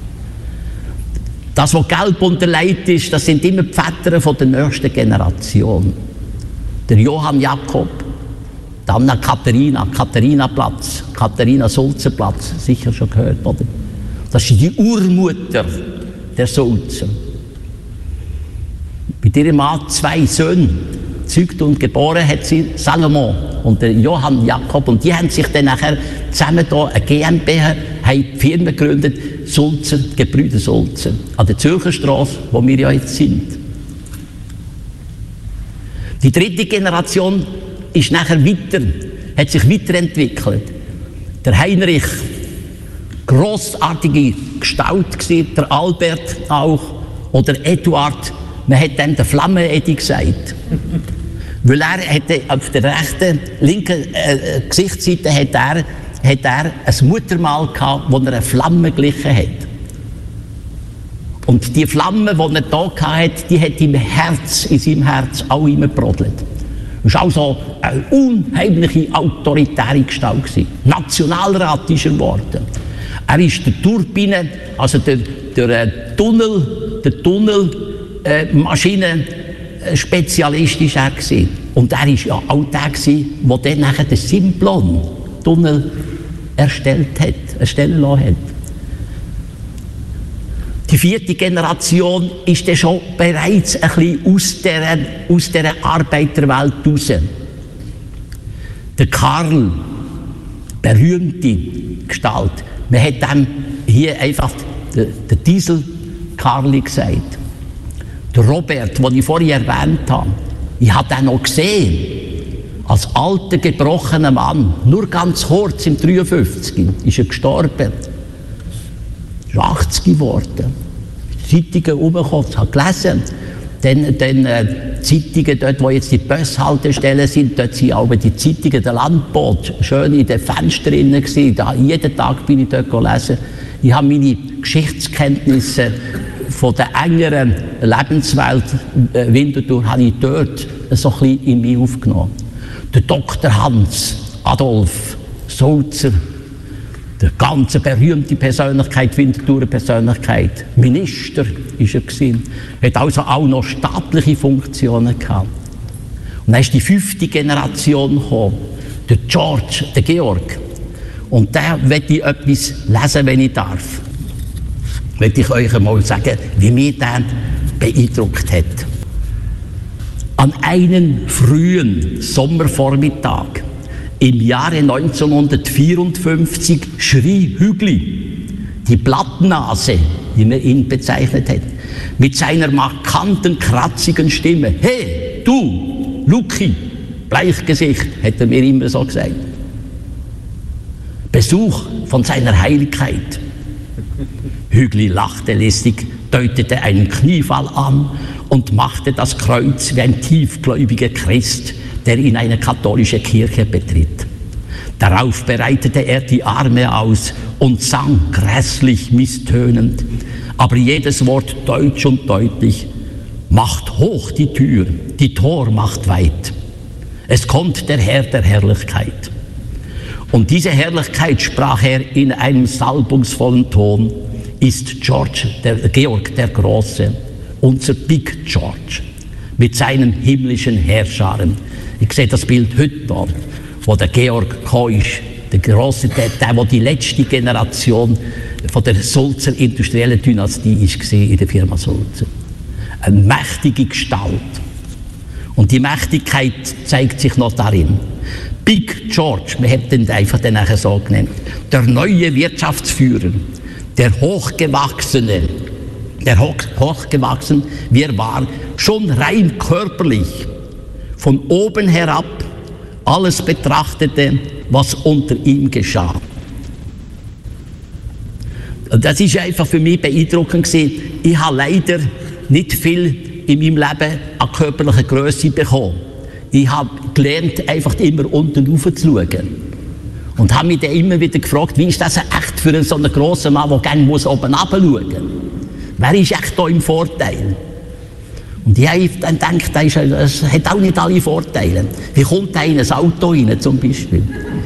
Das, was gelb unterlegt ist, das sind immer die Väter von der nächsten Generation. Der Johann Jakob, dann Katharina-Platz, Katharina-Sulzer-Platz, sicher schon gehört, oder? Das ist die Urmutter der Sulzer. Mit ihrem Mann 2 Söhne, gezeugt und geboren hat sie Salomon und der Johann Jakob. Und die haben sich dann nachher zusammen hier eine GmbH, haben die Firma gegründet, Sulzer, Gebrüder Sulzer, an der Zürcher Straße, wo wir ja jetzt sind. Die dritte Generation ist nachher hat sich weiterentwickelt. Der Heinrich, grossartige Gestalt gewesen, der Albert auch, oder Eduard, man hat dem den Flammen-Edi gesagt. Weil er hatte auf der linken Gesichtsseite hat er ein Muttermal gehabt, wo er eine Flamme glichen hat. Und die Flamme, die er da hatte, die hat in seinem Herz auch immer gebrodelt. Das war auch so eine unheimliche autoritäre Gestalt gewesen. Nationalrat ist er geworden. Er ist der Turbine, also der Tunnelmaschinen-Spezialist ist er gewesen. Und er ist ja auch der gewesen, der dann nachher den Simplon-Tunnel erstellen lassen hat. Die vierte Generation ist dann schon bereits ein bisschen aus dieser Arbeiterwelt raus. Der Karl, berühmte Gestalt, man hat dem hier einfach der Diesel-Karli gesagt. Der Robert, den ich vorhin erwähnt habe, ich habe den noch gesehen, als alter, gebrochener Mann, nur ganz kurz, im 53, ist er gestorben. Er ist 80 geworden. Zeitungen rumgekommen, habe gelesen. Dann Zeitungen, dort wo jetzt die Bushaltestellen sind, dort sind auch die Zeitungen, der Landboot, schön in den Fenstern drin gewesen. Jeden Tag bin ich dort gelesen. Ich habe meine Geschichtskenntnisse von der engeren Lebenswelt Winterthur habe ich dort so ein bisschen in mich aufgenommen. Der Dr. Hans Adolf Sulzer, der ganze berühmte Persönlichkeit, Winterthurer Persönlichkeit, Minister ist er gewesen, hat also auch noch staatliche Funktionen gehabt. Und dann ist die 5. Generation gekommen, der George, der Georg. Und da möchte ich etwas lesen, wenn ich darf. Möchte ich euch einmal sagen, wie mich der beeindruckt hat. An einem frühen Sommervormittag im Jahre 1954 schrie Hügli, die Blattnase, wie man ihn bezeichnet hat, mit seiner markanten, kratzigen Stimme: Hey, du, Luki, Bleichgesicht, hat er mir immer so gesagt. Besuch von seiner Heiligkeit. Hügli lachte listig, deutete einen Kniefall an und machte das Kreuz wie ein tiefgläubiger Christ, der in eine katholische Kirche betritt. Darauf breitete er die Arme aus und sang grässlich misstönend, aber jedes Wort deutsch und deutlich: Macht hoch die Tür, die Tor macht weit. Es kommt der Herr der Herrlichkeit. Und diese Herrlichkeit, sprach er in einem salbungsvollen Ton, ist Georg der Große, unser Big George, mit seinen himmlischen Heerscharen. Ich sehe das Bild heute da, wo der Georg gekommen ist, der Große, der die letzte Generation von der Sulzer industriellen Dynastie war in der Firma Sulzer. Eine mächtige Gestalt. Und die Mächtigkeit zeigt sich noch darin. Big George, man hat den einfach dann nachher so genannt, der neue Wirtschaftsführer, der Hochgewachsen, wie er war, schon rein körperlich, von oben herab alles betrachtete, was unter ihm geschah. Das ist einfach für mich beeindruckend gewesen. Ich habe leider nicht viel in meinem Leben an körperlicher Grösse bekommen. Ich habe gelernt, einfach immer unten rauf zu schauen. Und habe mich dann immer wieder gefragt, wie ist das echt für so einen grossen Mann, der gerne oben runter schauen muss? Wer ist echt da im Vorteil? Und ich habe dann gedacht, das hat auch nicht alle Vorteile. Wie kommt da in ein Auto rein, zum Beispiel?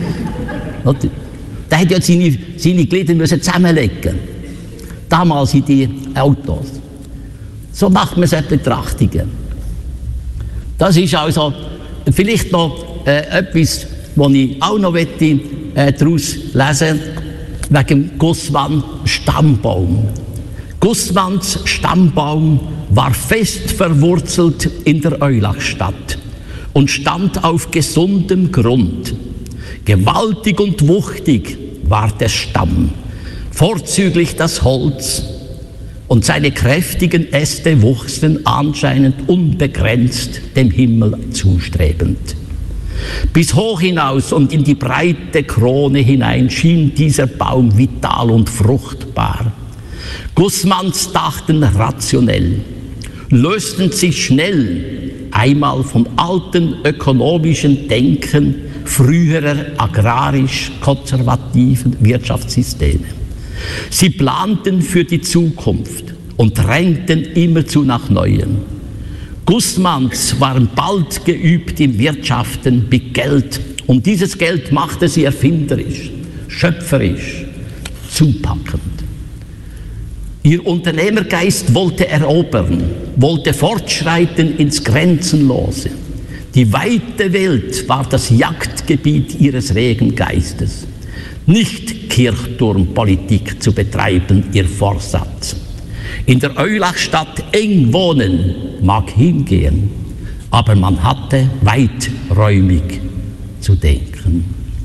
Der hat ja seine Glieder zusammenlegen. Damals in die Autos. So macht man solche Betrachtungen. Das ist also vielleicht noch etwas, was ich auch noch daraus lesen wegen dem Gussmann-Stammbaum. Gussmanns Stammbaum war fest verwurzelt in der Eulachstadt und stand auf gesundem Grund. Gewaltig und wuchtig war der Stamm, vorzüglich das Holz, und seine kräftigen Äste wuchsen anscheinend unbegrenzt dem Himmel zustrebend. Bis hoch hinaus und in die breite Krone hinein schien dieser Baum vital und fruchtbar. Gussmanns dachten rationell, lösten sich schnell einmal vom alten ökonomischen Denken früherer agrarisch-konservativen Wirtschaftssysteme. Sie planten für die Zukunft und drängten immerzu nach Neuem. Gussmanns waren bald geübt im Wirtschaften mit Geld, und dieses Geld machte sie erfinderisch, schöpferisch, zupackend. Ihr Unternehmergeist wollte erobern, wollte fortschreiten ins Grenzenlose. Die weite Welt war das Jagdgebiet ihres regen Geistes. Nicht Kirchturmpolitik zu betreiben, ihr Vorsatz. In der Eulachstadt eng wohnen mag hingehen, aber man hatte weiträumig zu denken.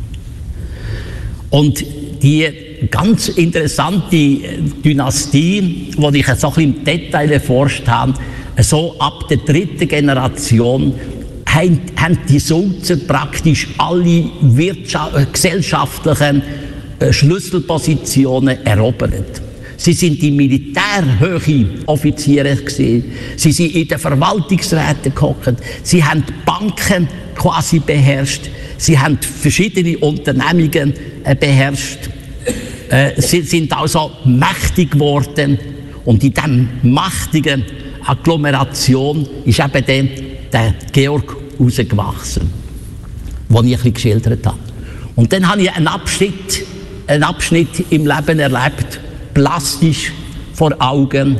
Und die ganz interessante Dynastie, die ich so ein bisschen im Detail erforscht habe, so ab der 3. Generation, haben die Sulzer praktisch alle gesellschaftlichen Schlüsselpositionen erobert. Sie sind die militärhöhe Offiziere gewesen. Sie sind in den Verwaltungsräten gehockt. Sie haben die Banken quasi beherrscht. Sie haben verschiedene Unternehmungen beherrscht. Sie sind also mächtig geworden. Und in dieser mächtigen Agglomeration ist eben dann der Georg rausgewachsen, den ich ein bisschen geschildert habe. Und dann habe ich einen Abschnitt im Leben erlebt, plastisch vor Augen,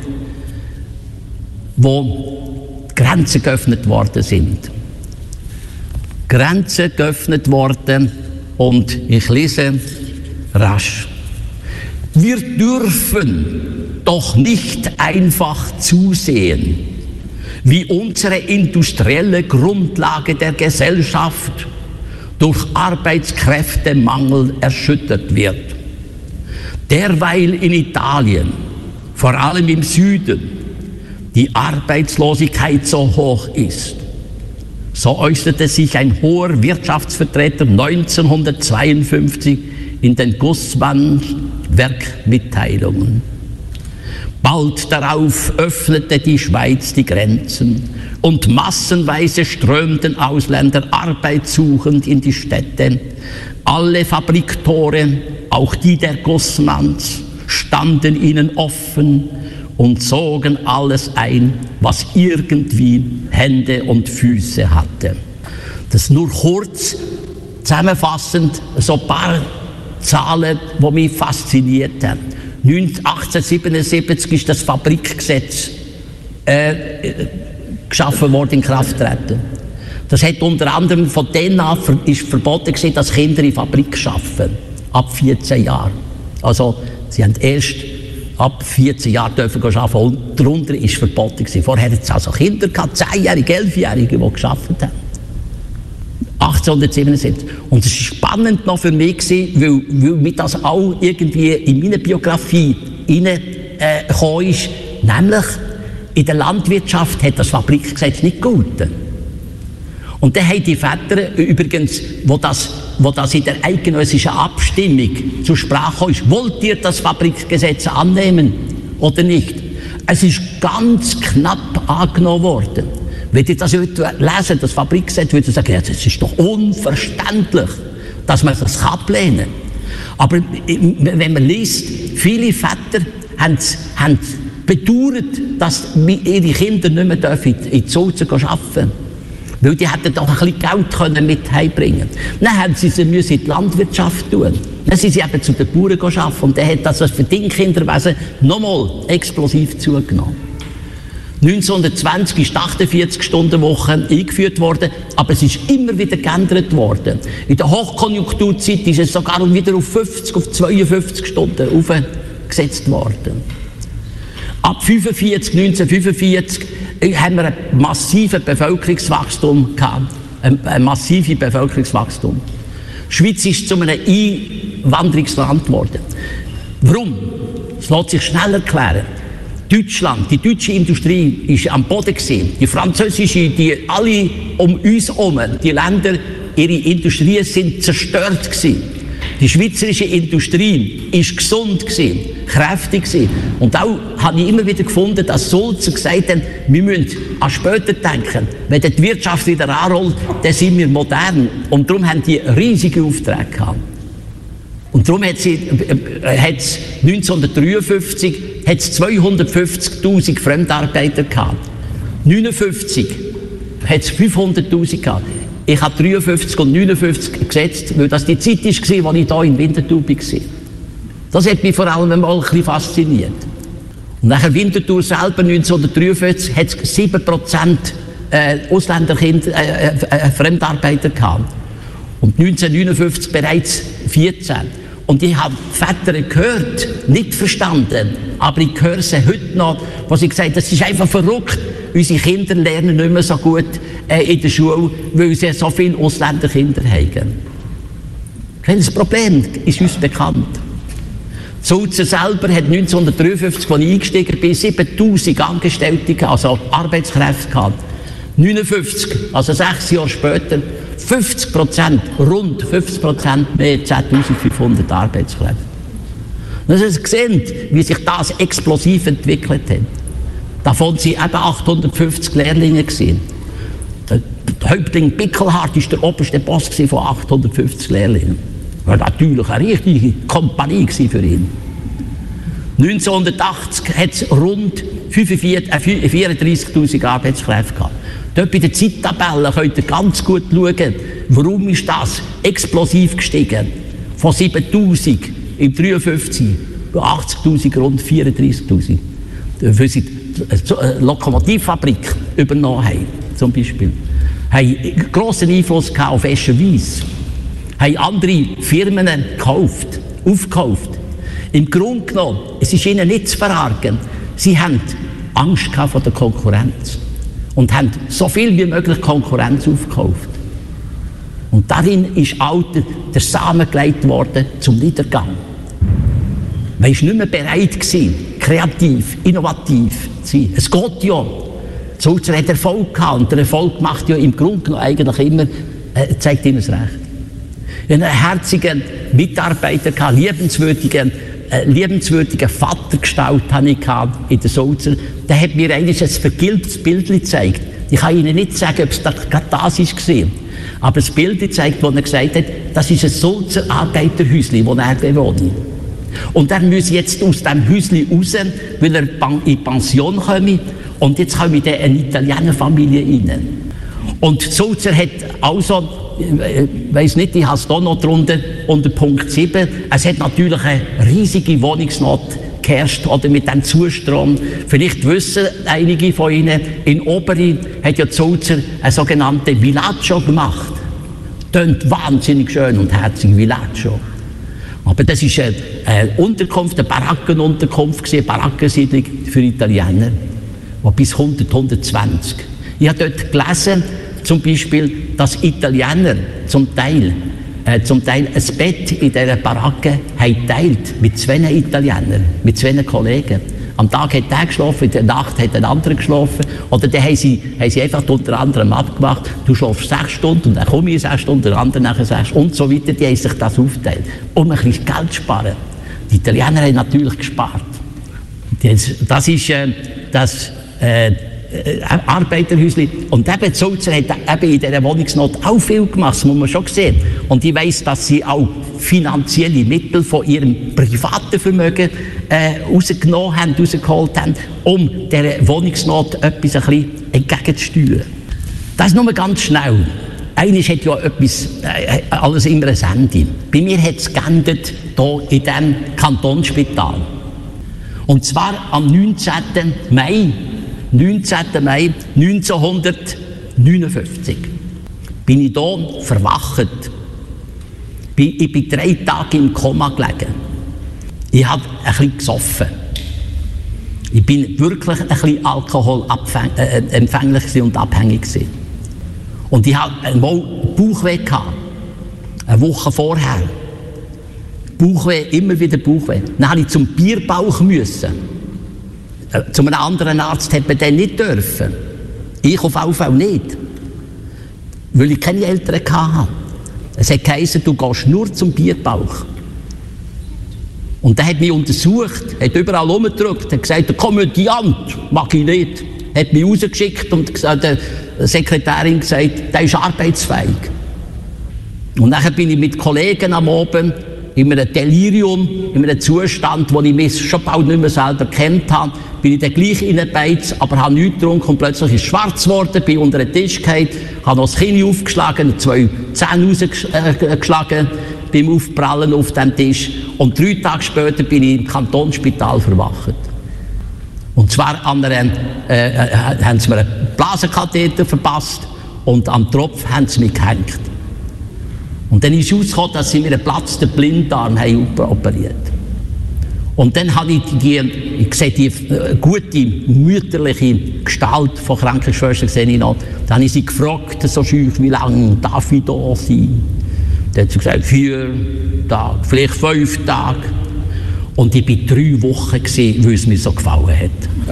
wo Grenzen geöffnet worden sind. Grenzen geöffnet worden, und ich lese rasch. Wir dürfen doch nicht einfach zusehen, wie unsere industrielle Grundlage der Gesellschaft durch Arbeitskräftemangel erschüttert wird. Derweil in Italien, vor allem im Süden, die Arbeitslosigkeit so hoch ist. So äußerte sich ein hoher Wirtschaftsvertreter 1952 in den Gussmann-Werkmitteilungen. Bald darauf öffnete die Schweiz die Grenzen und massenweise strömten Ausländer arbeitssuchend in die Städte. Alle Fabriktore, auch die der Gussmanns, standen ihnen offen und zogen alles ein, was irgendwie Hände und Füße hatte. Das nur kurz zusammenfassend, so ein paar Zahlen, die mich fasziniert haben. 1877 ist das Fabrikgesetz geschaffen worden, in Kraft treten. Das hat unter anderem von denen an ist verboten gewesen, dass Kinder in Fabrik arbeiten, ab 14 Jahren. Also sie haben erst ab 14 Jahren dürfen arbeiten, und darunter ist verboten gewesen. Vorher hat es also Kinder gehabt, 10-Jährige, 11-Jährige, die gearbeitet haben. 1877. Und es war spannend noch für mich, weil mir das auch irgendwie in meine Biografie hineingekommen ist. Nämlich, in der Landwirtschaft hat das Fabrikgesetz nicht gegolten. Und dann haben die Väter übrigens, wo das in der eidgenössischen Abstimmung zur Sprache kam, ist, wollt ihr das Fabrikgesetz annehmen oder nicht? Es ist ganz knapp angenommen worden. Wenn ihr das lesen, das Fabrikgesetz, würde ich sagen, ja, das ist doch unverständlich, dass man das ablehnen kann. Aber wenn man liest, viele Väter haben bedauert, dass ihre Kinder nicht mehr in die Sulzen arbeiten dürfen. Weil die hätten doch ein bisschen Geld mit heimbringen können. Dann haben sie in die Landwirtschaft tun. Dann sind sie eben zu den Bauern arbeiten. Und dann hat das Verdingkinderwesen nochmal explosiv zugenommen. 1920 ist die 48-Stunden-Woche eingeführt worden, aber es ist immer wieder geändert worden. In der Hochkonjunkturzeit ist es sogar wieder auf 50, auf 52 Stunden aufgesetzt worden. Ab 1945 haben wir ein massives Bevölkerungswachstum gehabt. Ein massives Bevölkerungswachstum. Die Schweiz ist zu einem Einwanderungsland geworden. Warum? Das lässt sich schnell erklären. Deutschland, die deutsche Industrie ist am Boden gewesen. Die französische, die alle um uns herum, die Länder, ihre Industrien sind zerstört gewesen. Die schweizerische Industrie ist gesund gewesen, kräftig gewesen. Und auch habe ich immer wieder gefunden, dass Sulzer gesagt haben, wir müssen an später denken. Wenn die Wirtschaft wieder anrollt, dann sind wir modern. Und darum haben die riesige Aufträge gehabt. Und darum hat es 1953 250'000 Fremdarbeiter gehabt. 1959 hat es 500'000 gehabt. Ich habe 53 und 59 gesetzt, weil das die Zeit war, als ich hier in Winterthur war. Das hat mich vor allem mal ein bisschen fasziniert. Und nachher Winterthur selber 1953 hat es 7% Ausländerkinder, Fremdarbeiter gehabt. Und 1959 bereits 14. Und ich habe Väter gehört, nicht verstanden, aber ich höre sie heute noch, wo sie gesagt haben, das ist einfach verrückt, unsere Kinder lernen nicht mehr so gut in der Schule, weil sie so viele Ausländerkinder haben. Das Problem ist uns bekannt. Sulzer selber hat 1953, als ich eingestiegen bin, 7'000 Angestellte, also Arbeitskräfte gehabt. 1959, also 6 Jahre später, 50%, rund 50% mehr, 10.500 Arbeitskräfte. Und Sie sehen, wie sich das explosiv entwickelt hat. Davon waren eben 850 Lehrlinge gewesen. Der Häuptling Bickelhardt war der oberste Boss von 850 Lehrlingen. Das war natürlich eine richtige Kompanie für ihn. 1980 hat es rund 34'000 Arbeitskräfte gehabt. Dort bei der Zeittabelle könnt ihr ganz gut schauen, warum ist das explosiv gestiegen. Von 7'000 im 53 bei 80'000 rund 34'000. Weil sie eine Lokomotivfabrik übernommen haben, zum Beispiel. Haben grossen Einfluss gehabt auf Escher Wyss. Haben andere Firmen aufgekauft. Im Grunde genommen, es ist ihnen nicht zu verargen. Sie haben Angst gehabt vor der Konkurrenz. Und haben so viel wie möglich Konkurrenz aufgekauft. Und darin ist auch der Samen gelegt worden zum Niedergang. Man war nicht mehr bereit gewesen, kreativ, innovativ zu sein. Es geht ja. Sulzer hat Erfolg gehabt und der Erfolg macht ja im Grunde genommen eigentlich immer, zeigt ihm das Recht. Einen herzigen Mitarbeiter gehabt, liebenswürdigen Vatergestalt hatte ich in der Sulzer. Der hat mir eigentlich ein vergilbtes Bild gezeigt. Ich kann Ihnen nicht sagen, ob es gerade das war. Aber das Bild zeigt, wo er gesagt hat, das ist ein Sulzer Arbeiterhäuschen, das er bewohnt. Und er muss jetzt aus diesem Häuschen raus, weil er in die Pension komme. Und jetzt komme ich in eine Italienerfamilie rein. Und Sulzer hat also, ich weiss nicht, ich habe es hier noch drunter, unter Punkt 7, es hat natürlich eine riesige Wohnungsnot geherrscht, oder mit dem Zustrom. Vielleicht wissen einige von Ihnen, in Oberi hat ja Sulzer eine sogenannte Villaggio gemacht. Tönt wahnsinnig schön und herzig, Villaggio. Aber das ist eine Unterkunft, eine Barackenunterkunft, eine Barackensiedlung für Italiener, die bis 100, 120. Ich habe dort gelesen, zum Beispiel, dass Italiener zum Teil ein Bett in dieser Baracke haben teilt mit 2 Italienern, mit 2 Kollegen. Am Tag hat der geschlafen, in der Nacht hat ein anderer geschlafen. Oder dann haben sie einfach unter anderem abgemacht, du schläfst 6 Stunden und dann komme ich 6 Stunden, der andere nachher 6 und so weiter. Die haben sich das aufgeteilt, um ein bisschen Geld zu sparen. Die Italiener haben natürlich gespart. Das ist das Arbeiterhäusli. Und eben Sulzer hat eben in dieser Wohnungsnot auch viel gemacht, das muss man schon sehen. Und ich weiss, dass sie auch finanzielle Mittel von ihrem privaten Vermögen rausgeholt haben, um dieser Wohnungsnot etwas ein bisschen entgegenzusteuern. Das ist nur ganz schnell. Eines hat ja etwas, alles immer ein Ende. Bei mir hat es geendet, hier in diesem Kantonsspital. Und zwar am 19. Mai 1959 bin ich hier verwacht. Ich bin 3 Tage im Koma gelegen. Ich habe ein bisschen gesoffen. Ich bin wirklich ein bisschen alkoholempfänglich und abhängig gewesen. Und ich hatte einmal Bauchweh gehabt. Eine Woche vorher. Bauchweh, immer wieder Bauchweh. Dann musste ich zum Bierbauch müssen. Zu einem anderen Arzt hätte man den nicht dürfen. Ich auf jeden Fall nicht. Weil ich keine Eltern hatte. Es hat geheißen, du gehst nur zum Bierbauch. Und der hat mich untersucht, hat überall rumgedrückt, hat gesagt, der Komödiant mag ich nicht. Hat mich rausgeschickt und der Sekretärin gesagt, der ist arbeitsfähig. Und dann bin ich mit Kollegen am Abend in einem Delirium, in einem Zustand, wo ich mich schon bald nicht mehr selber kennt habe, bin ich dann gleich reingebeizt, aber habe nichts getrunken und plötzlich ist es schwarz geworden, bin unter den Tisch gefallen, habe noch das Kinn aufgeschlagen, 2 Zähne rausgeschlagen beim Aufprallen auf dem Tisch und 3 Tage später bin ich im Kantonsspital verwacht. Und zwar haben sie mir einen Blasenkatheter verpasst und am Tropf haben sie mich gehängt. Und dann ist herausgekommen, dass sie mir einen geplatzten Blinddarm haben operiert. Und dann habe ich ich sehe die gute, mütterliche Gestalt von Krankenschwestern sehe ich noch. Dann habe ich sie gefragt, so schüch, wie lange darf ich da sein? Dann hat sie gesagt, 4 Tage, vielleicht 5 Tage. Und ich war 3 Wochen, weil es mir so gefallen hat.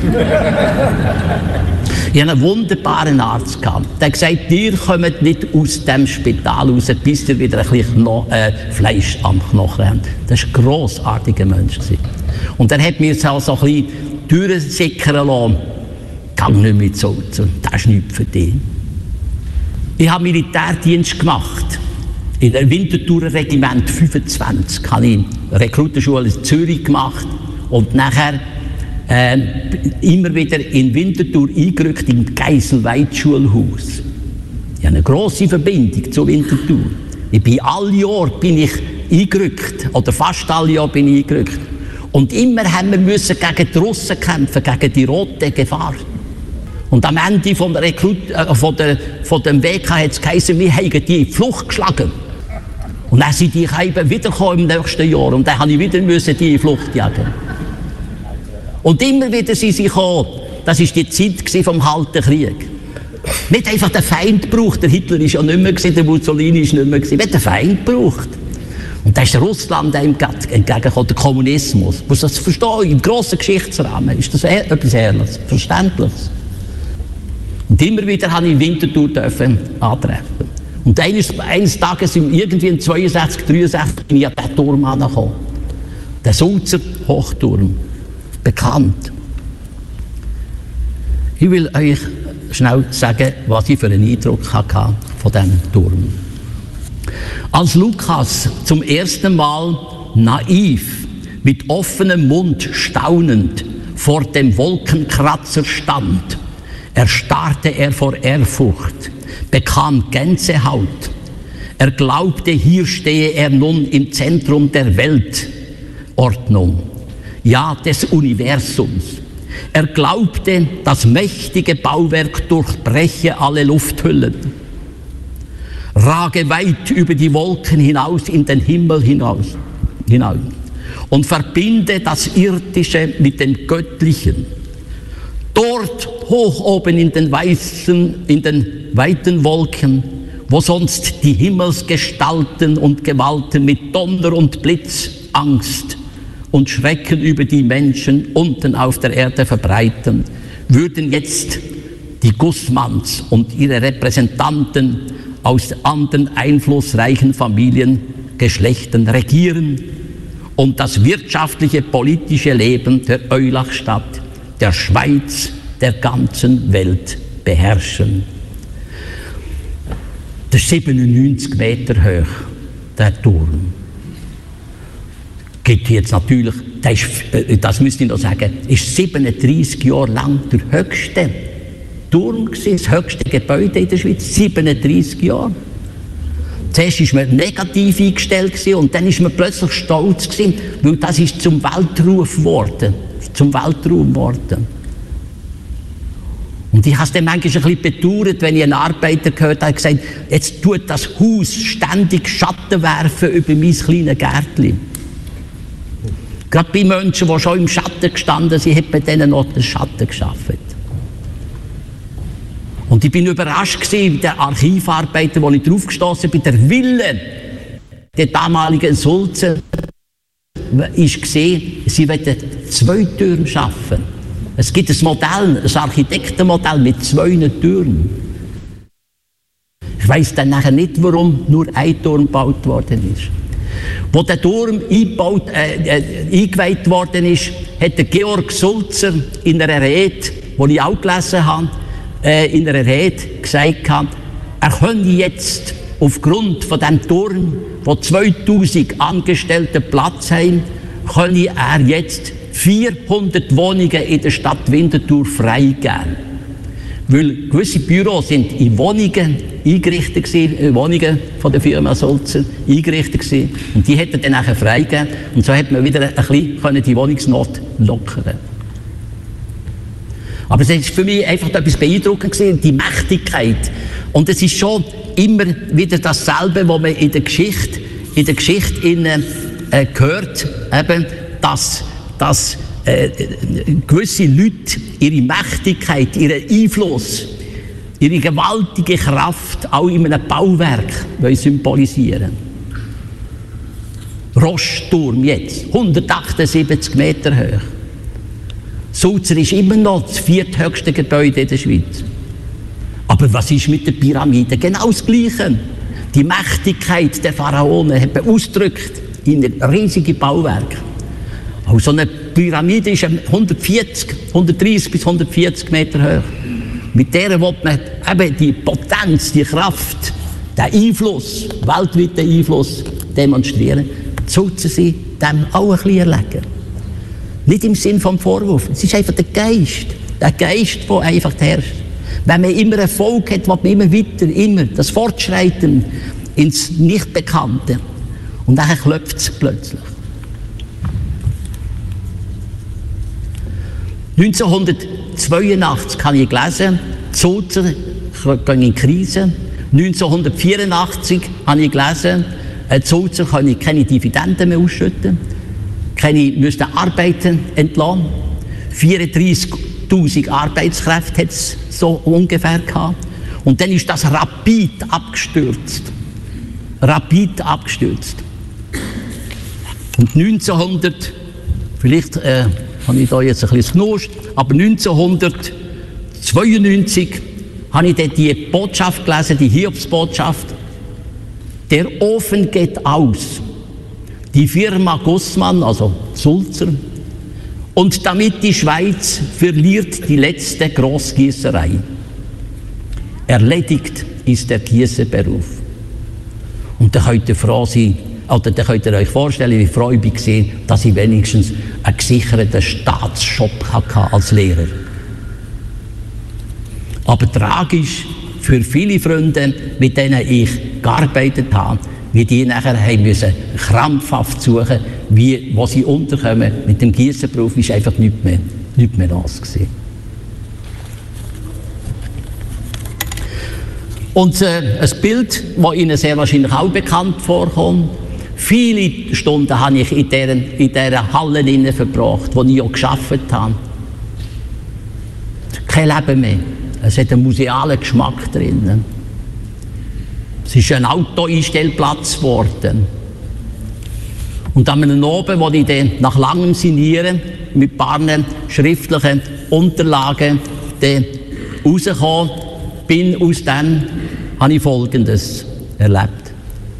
Ich hatte einen wunderbaren Arzt gehabt. Der hat gesagt, ihr kommt nicht aus dem Spital raus, bis ihr wieder ein bisschen Fleisch am Knochen habt. Das war ein grossartiger Mensch. Und er hat mir so ein bisschen durchsickern lassen. Gang nicht mit Sulzer, das ist nichts für dich. Ich habe Militärdienst gemacht. In der Winterthurer Regiment 25 habe ich Rekrutenschule in Zürich gemacht und nachher immer wieder in Winterthur eingerückt im Geiselweid-Schulhaus. Ich habe eine grosse Verbindung zu Winterthur. Alle Jahre bin ich eingerückt, oder fast alle Jahre bin ich eingerückt. Und immer haben wir müssen gegen die Russen kämpfen, gegen die rote Gefahr. Und am Ende von dem WK hat es geheißen, wir haben die in die Flucht geschlagen. Und dann sind die eben wiedergekommen im nächsten Jahr und dann musste ich wieder die in die Flucht jagen. Und immer wieder sind sie gekommen. Das war die Zeit vom Kalten Krieg. Nicht einfach den Feind gebraucht. Der Hitler war ja nicht mehr, der Mussolini war nicht mehr. Wir haben den Feind gebraucht. Und da ist Russland entgegengekommen, der Kommunismus. Man muss das verstehen, im grossen Geschichtsrahmen ist das etwas Herrliches, Verständliches. Und immer wieder durfte ich in Winterthur antreffen. Und eines Tages, irgendwie in 62, 63, bin ich an diesen Turm angekommen. Der Sulzer Hochturm. Bekannt. Ich will euch schnell sagen, was ich für einen Eindruck hatte von diesem Turm. Als Lukas zum ersten Mal naiv, mit offenem Mund staunend vor dem Wolkenkratzer stand, erstarrte er vor Ehrfurcht, bekam Gänsehaut. Er glaubte, hier stehe er nun im Zentrum der Weltordnung. Ja, des Universums. Er glaubte, das mächtige Bauwerk durchbreche alle Lufthüllen, rage weit über die Wolken hinaus in den Himmel hinein und verbinde das Irdische mit dem Göttlichen. Dort hoch oben in den weiten Wolken, wo sonst die Himmelsgestalten und Gewalten mit Donner und Blitz Angst und Schrecken über die Menschen unten auf der Erde verbreiten, würden jetzt die Guzmans und ihre Repräsentanten aus anderen einflussreichen Familiengeschlechtern regieren und das wirtschaftliche, politische Leben der Eulachstadt, der Schweiz, der ganzen Welt beherrschen. Das ist 97 Meter hoch, der Turm. Geht jetzt natürlich, das müsste ich noch sagen, ist 37 Jahre lang der höchste Turm gewesen, das höchste Gebäude in der Schweiz, 37 Jahre. Zuerst war man negativ eingestellt gewesen, und dann ist man plötzlich stolz gewesen, weil das ist zum Weltruf geworden, zum Weltraum geworden. Und ich habe es dann manchmal ein bisschen bedauert, wenn ich einen Arbeiter gehört habe, der gesagt hat, jetzt tut das Haus ständig Schatten werfen über mein kleines Gärtchen. Gerade bei Menschen, die schon im Schatten gestanden sind, hat man denen noch den Schatten geschaffen. Und ich bin überrascht gewesen, der Archivarbeiter, wo ich drauf gestossen bin, der Wille der damaligen Sulzer ist gesehen, sie wollen 2 Türme schaffen. Es gibt ein Modell, ein Architektenmodell mit 2 Türmen. Ich weiss dann nachher nicht, warum nur ein Turm gebaut worden ist. Wo der Turm eingeweiht worden ist, hat der Georg Sulzer in einer Rede, die ich auch gelesen habe, in einer Rede gesagt, er könne jetzt aufgrund von dem Turm, wo 2000 Angestellte Platz haben, könne er jetzt 400 Wohnungen in der Stadt Winterthur freigeben. Weil gewisse Büros sind in Wohnungen eingerichtet gewesen, Wohnungen von der Firma Sulzer eingerichtet gewesen, und die hätten dann nachher freigegeben, und so hat man wieder ein bisschen die Wohnungsnot lockern. Aber es ist für mich einfach etwas beeindruckend gewesen, die Mächtigkeit. Und es ist schon immer wieder dasselbe, was man in der Geschichte gehört, eben, dass gewisse Leute ihre Mächtigkeit, ihren Einfluss, ihre gewaltige Kraft auch in einem Bauwerk symbolisieren. Rostturm jetzt, 178 Meter hoch. Sulzer ist immer noch das 4. höchste Gebäude in der Schweiz. Aber was ist mit den Pyramiden? Genau das Gleiche. Die Mächtigkeit der Pharaonen hat man ausgedrückt in riesige Bauwerke. Auch so eine Pyramide ist 130 bis 140 Meter hoch. Mit der will man eben die Potenz, die Kraft, den Einfluss, weltweiten Einfluss demonstrieren. Sollten sie dem auch ein bisschen erlegen. Nicht im Sinn vom Vorwurf. Es ist einfach der Geist, der einfach herrscht. Wenn man immer Erfolg hat, will man immer weiter, immer das Fortschreiten ins Nichtbekannte. Und dann klopft es plötzlich. 1982 habe ich gelesen, die Sulzer gehen in Krise. 1984 habe ich gelesen, die Sulzer können keine Dividenden mehr ausschütten, müssen Arbeiten entlassen. 34'000 Arbeitskräfte hat es so ungefähr gehabt. Und dann ist das rapid abgestürzt. Und 1900, vielleicht habe ich da jetzt ein bisschen genuscht, aber 1992 habe ich dann die Botschaft gelesen, die Hiobsbotschaft. Der Ofen geht aus. Die Firma Guzman, also Sulzer, und damit die Schweiz verliert die letzte Grossgießerei. Erledigt ist der Gießerberuf. Und dann könnt ihr froh sein, oder dann könnt ihr euch vorstellen, wie froh ich war, dass ich wenigstens einen gesicherten Staatsjob hatte als Lehrer. Aber tragisch für viele Freunde, mit denen ich gearbeitet habe, wie die nachher haben müssen krampfhaft suchen, wo sie unterkommen. Mit dem Giessenberuf ist einfach nichts mehr los gewesen. Und ein Bild, das Ihnen sehr wahrscheinlich auch bekannt vorkommt. Viele Stunden habe ich in dieser Halle verbracht, wo ich auch gearbeitet habe. Kein Leben mehr. Es hat einen musealen Geschmack drin. Es ist ein Autoeinstellplatz geworden. Und an einem Abend, wo ich dann nach langem Signieren mit ein paar schriftlichen Unterlagen rausgekommen bin aus dem, habe ich Folgendes erlebt.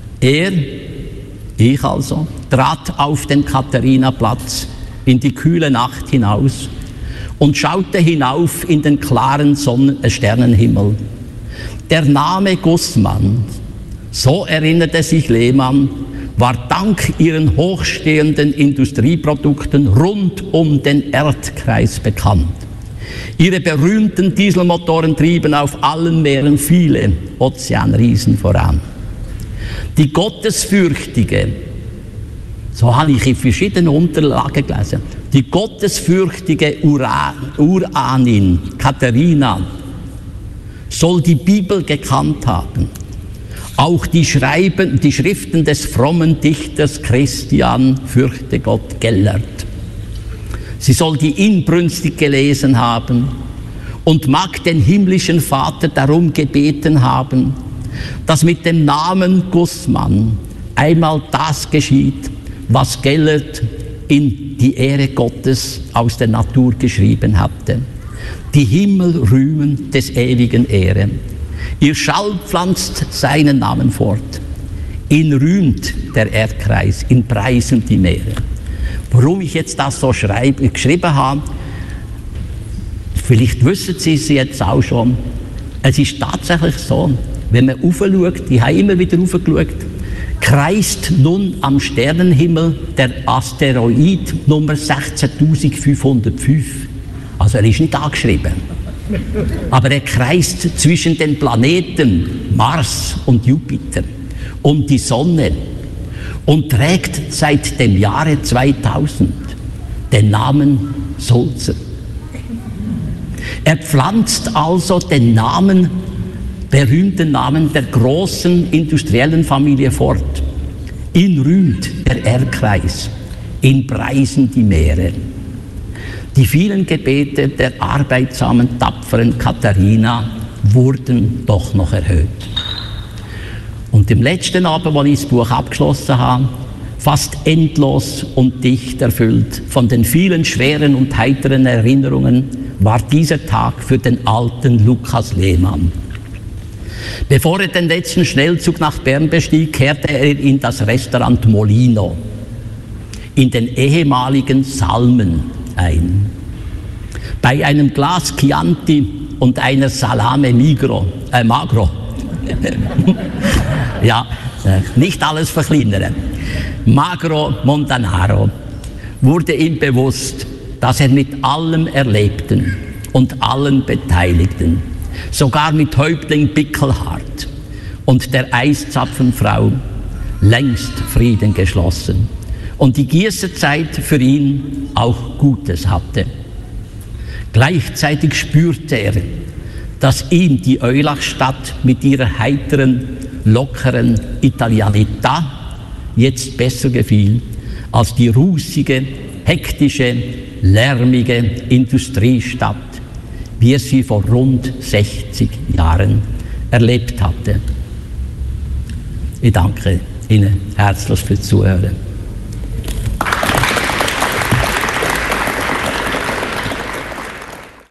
Ich also, trat auf den Katharinaplatz in die kühle Nacht hinaus und schaute hinauf in den klaren Sternenhimmel. Der Name Gußmann, so erinnerte sich Lehmann, war dank ihren hochstehenden Industrieprodukten rund um den Erdkreis bekannt. Ihre berühmten Dieselmotoren trieben auf allen Meeren viele Ozeanriesen voran. Die gottesfürchtige, so habe ich in verschiedenen Unterlagen gelesen, die gottesfürchtige Urahnin Katharina soll die Bibel gekannt haben. Auch die Schriften des frommen Dichters Christian Fürchte Gott Gellert. Sie soll die inbrünstig gelesen haben und mag den himmlischen Vater darum gebeten haben, dass mit dem Namen Gußmann einmal das geschieht, was Gellert in die Ehre Gottes aus der Natur geschrieben hatte. Die Himmel rühmen des ewigen Ehre. Ihr Schall pflanzt seinen Namen fort. Ihn rühmt der Erdkreis, ihn preisen die Meere. Warum ich jetzt das so geschrieben habe, vielleicht wissen Sie es jetzt auch schon. Es ist tatsächlich so, wenn man raufschaut, ich habe immer wieder raufgeschaut, kreist nun am Sternenhimmel der Asteroid Nummer 16.505. Also er ist nicht angeschrieben. Aber er kreist zwischen den Planeten Mars und Jupiter um die Sonne und trägt seit dem Jahre 2000 den Namen Sulzer. Er pflanzt also den berühmten Namen der großen industriellen Familie fort. Ihn rühmt der Erdkreis, ihn preisen die Meere. Die vielen Gebete der arbeitsamen, tapferen Katharina wurden doch noch erhöht. Und im letzten Abend, als ich das Buch abgeschlossen habe, fast endlos und dicht erfüllt von den vielen schweren und heiteren Erinnerungen, war dieser Tag für den alten Lukas Lehmann. Bevor er den letzten Schnellzug nach Bern bestieg, kehrte er in das Restaurant Molino, in den ehemaligen Salmen ein. Bei einem Glas Chianti und einer Salame Magro. Ja, nicht alles verkleinern. Magro Montanaro wurde ihm bewusst, dass er mit allem Erlebten und allen Beteiligten, sogar mit Häuptling Bickelhardt und der Eiszapfenfrau, längst Frieden geschlossen und die Gießerzeit für ihn auch Gutes hatte. Gleichzeitig spürte er, dass ihm die Eulachstadt mit ihrer heiteren, lockeren Italianità jetzt besser gefiel als die rußige, hektische, lärmige Industriestadt, wie er sie vor rund 60 Jahren erlebt hatte. Ich danke Ihnen herzlich fürs Zuhören.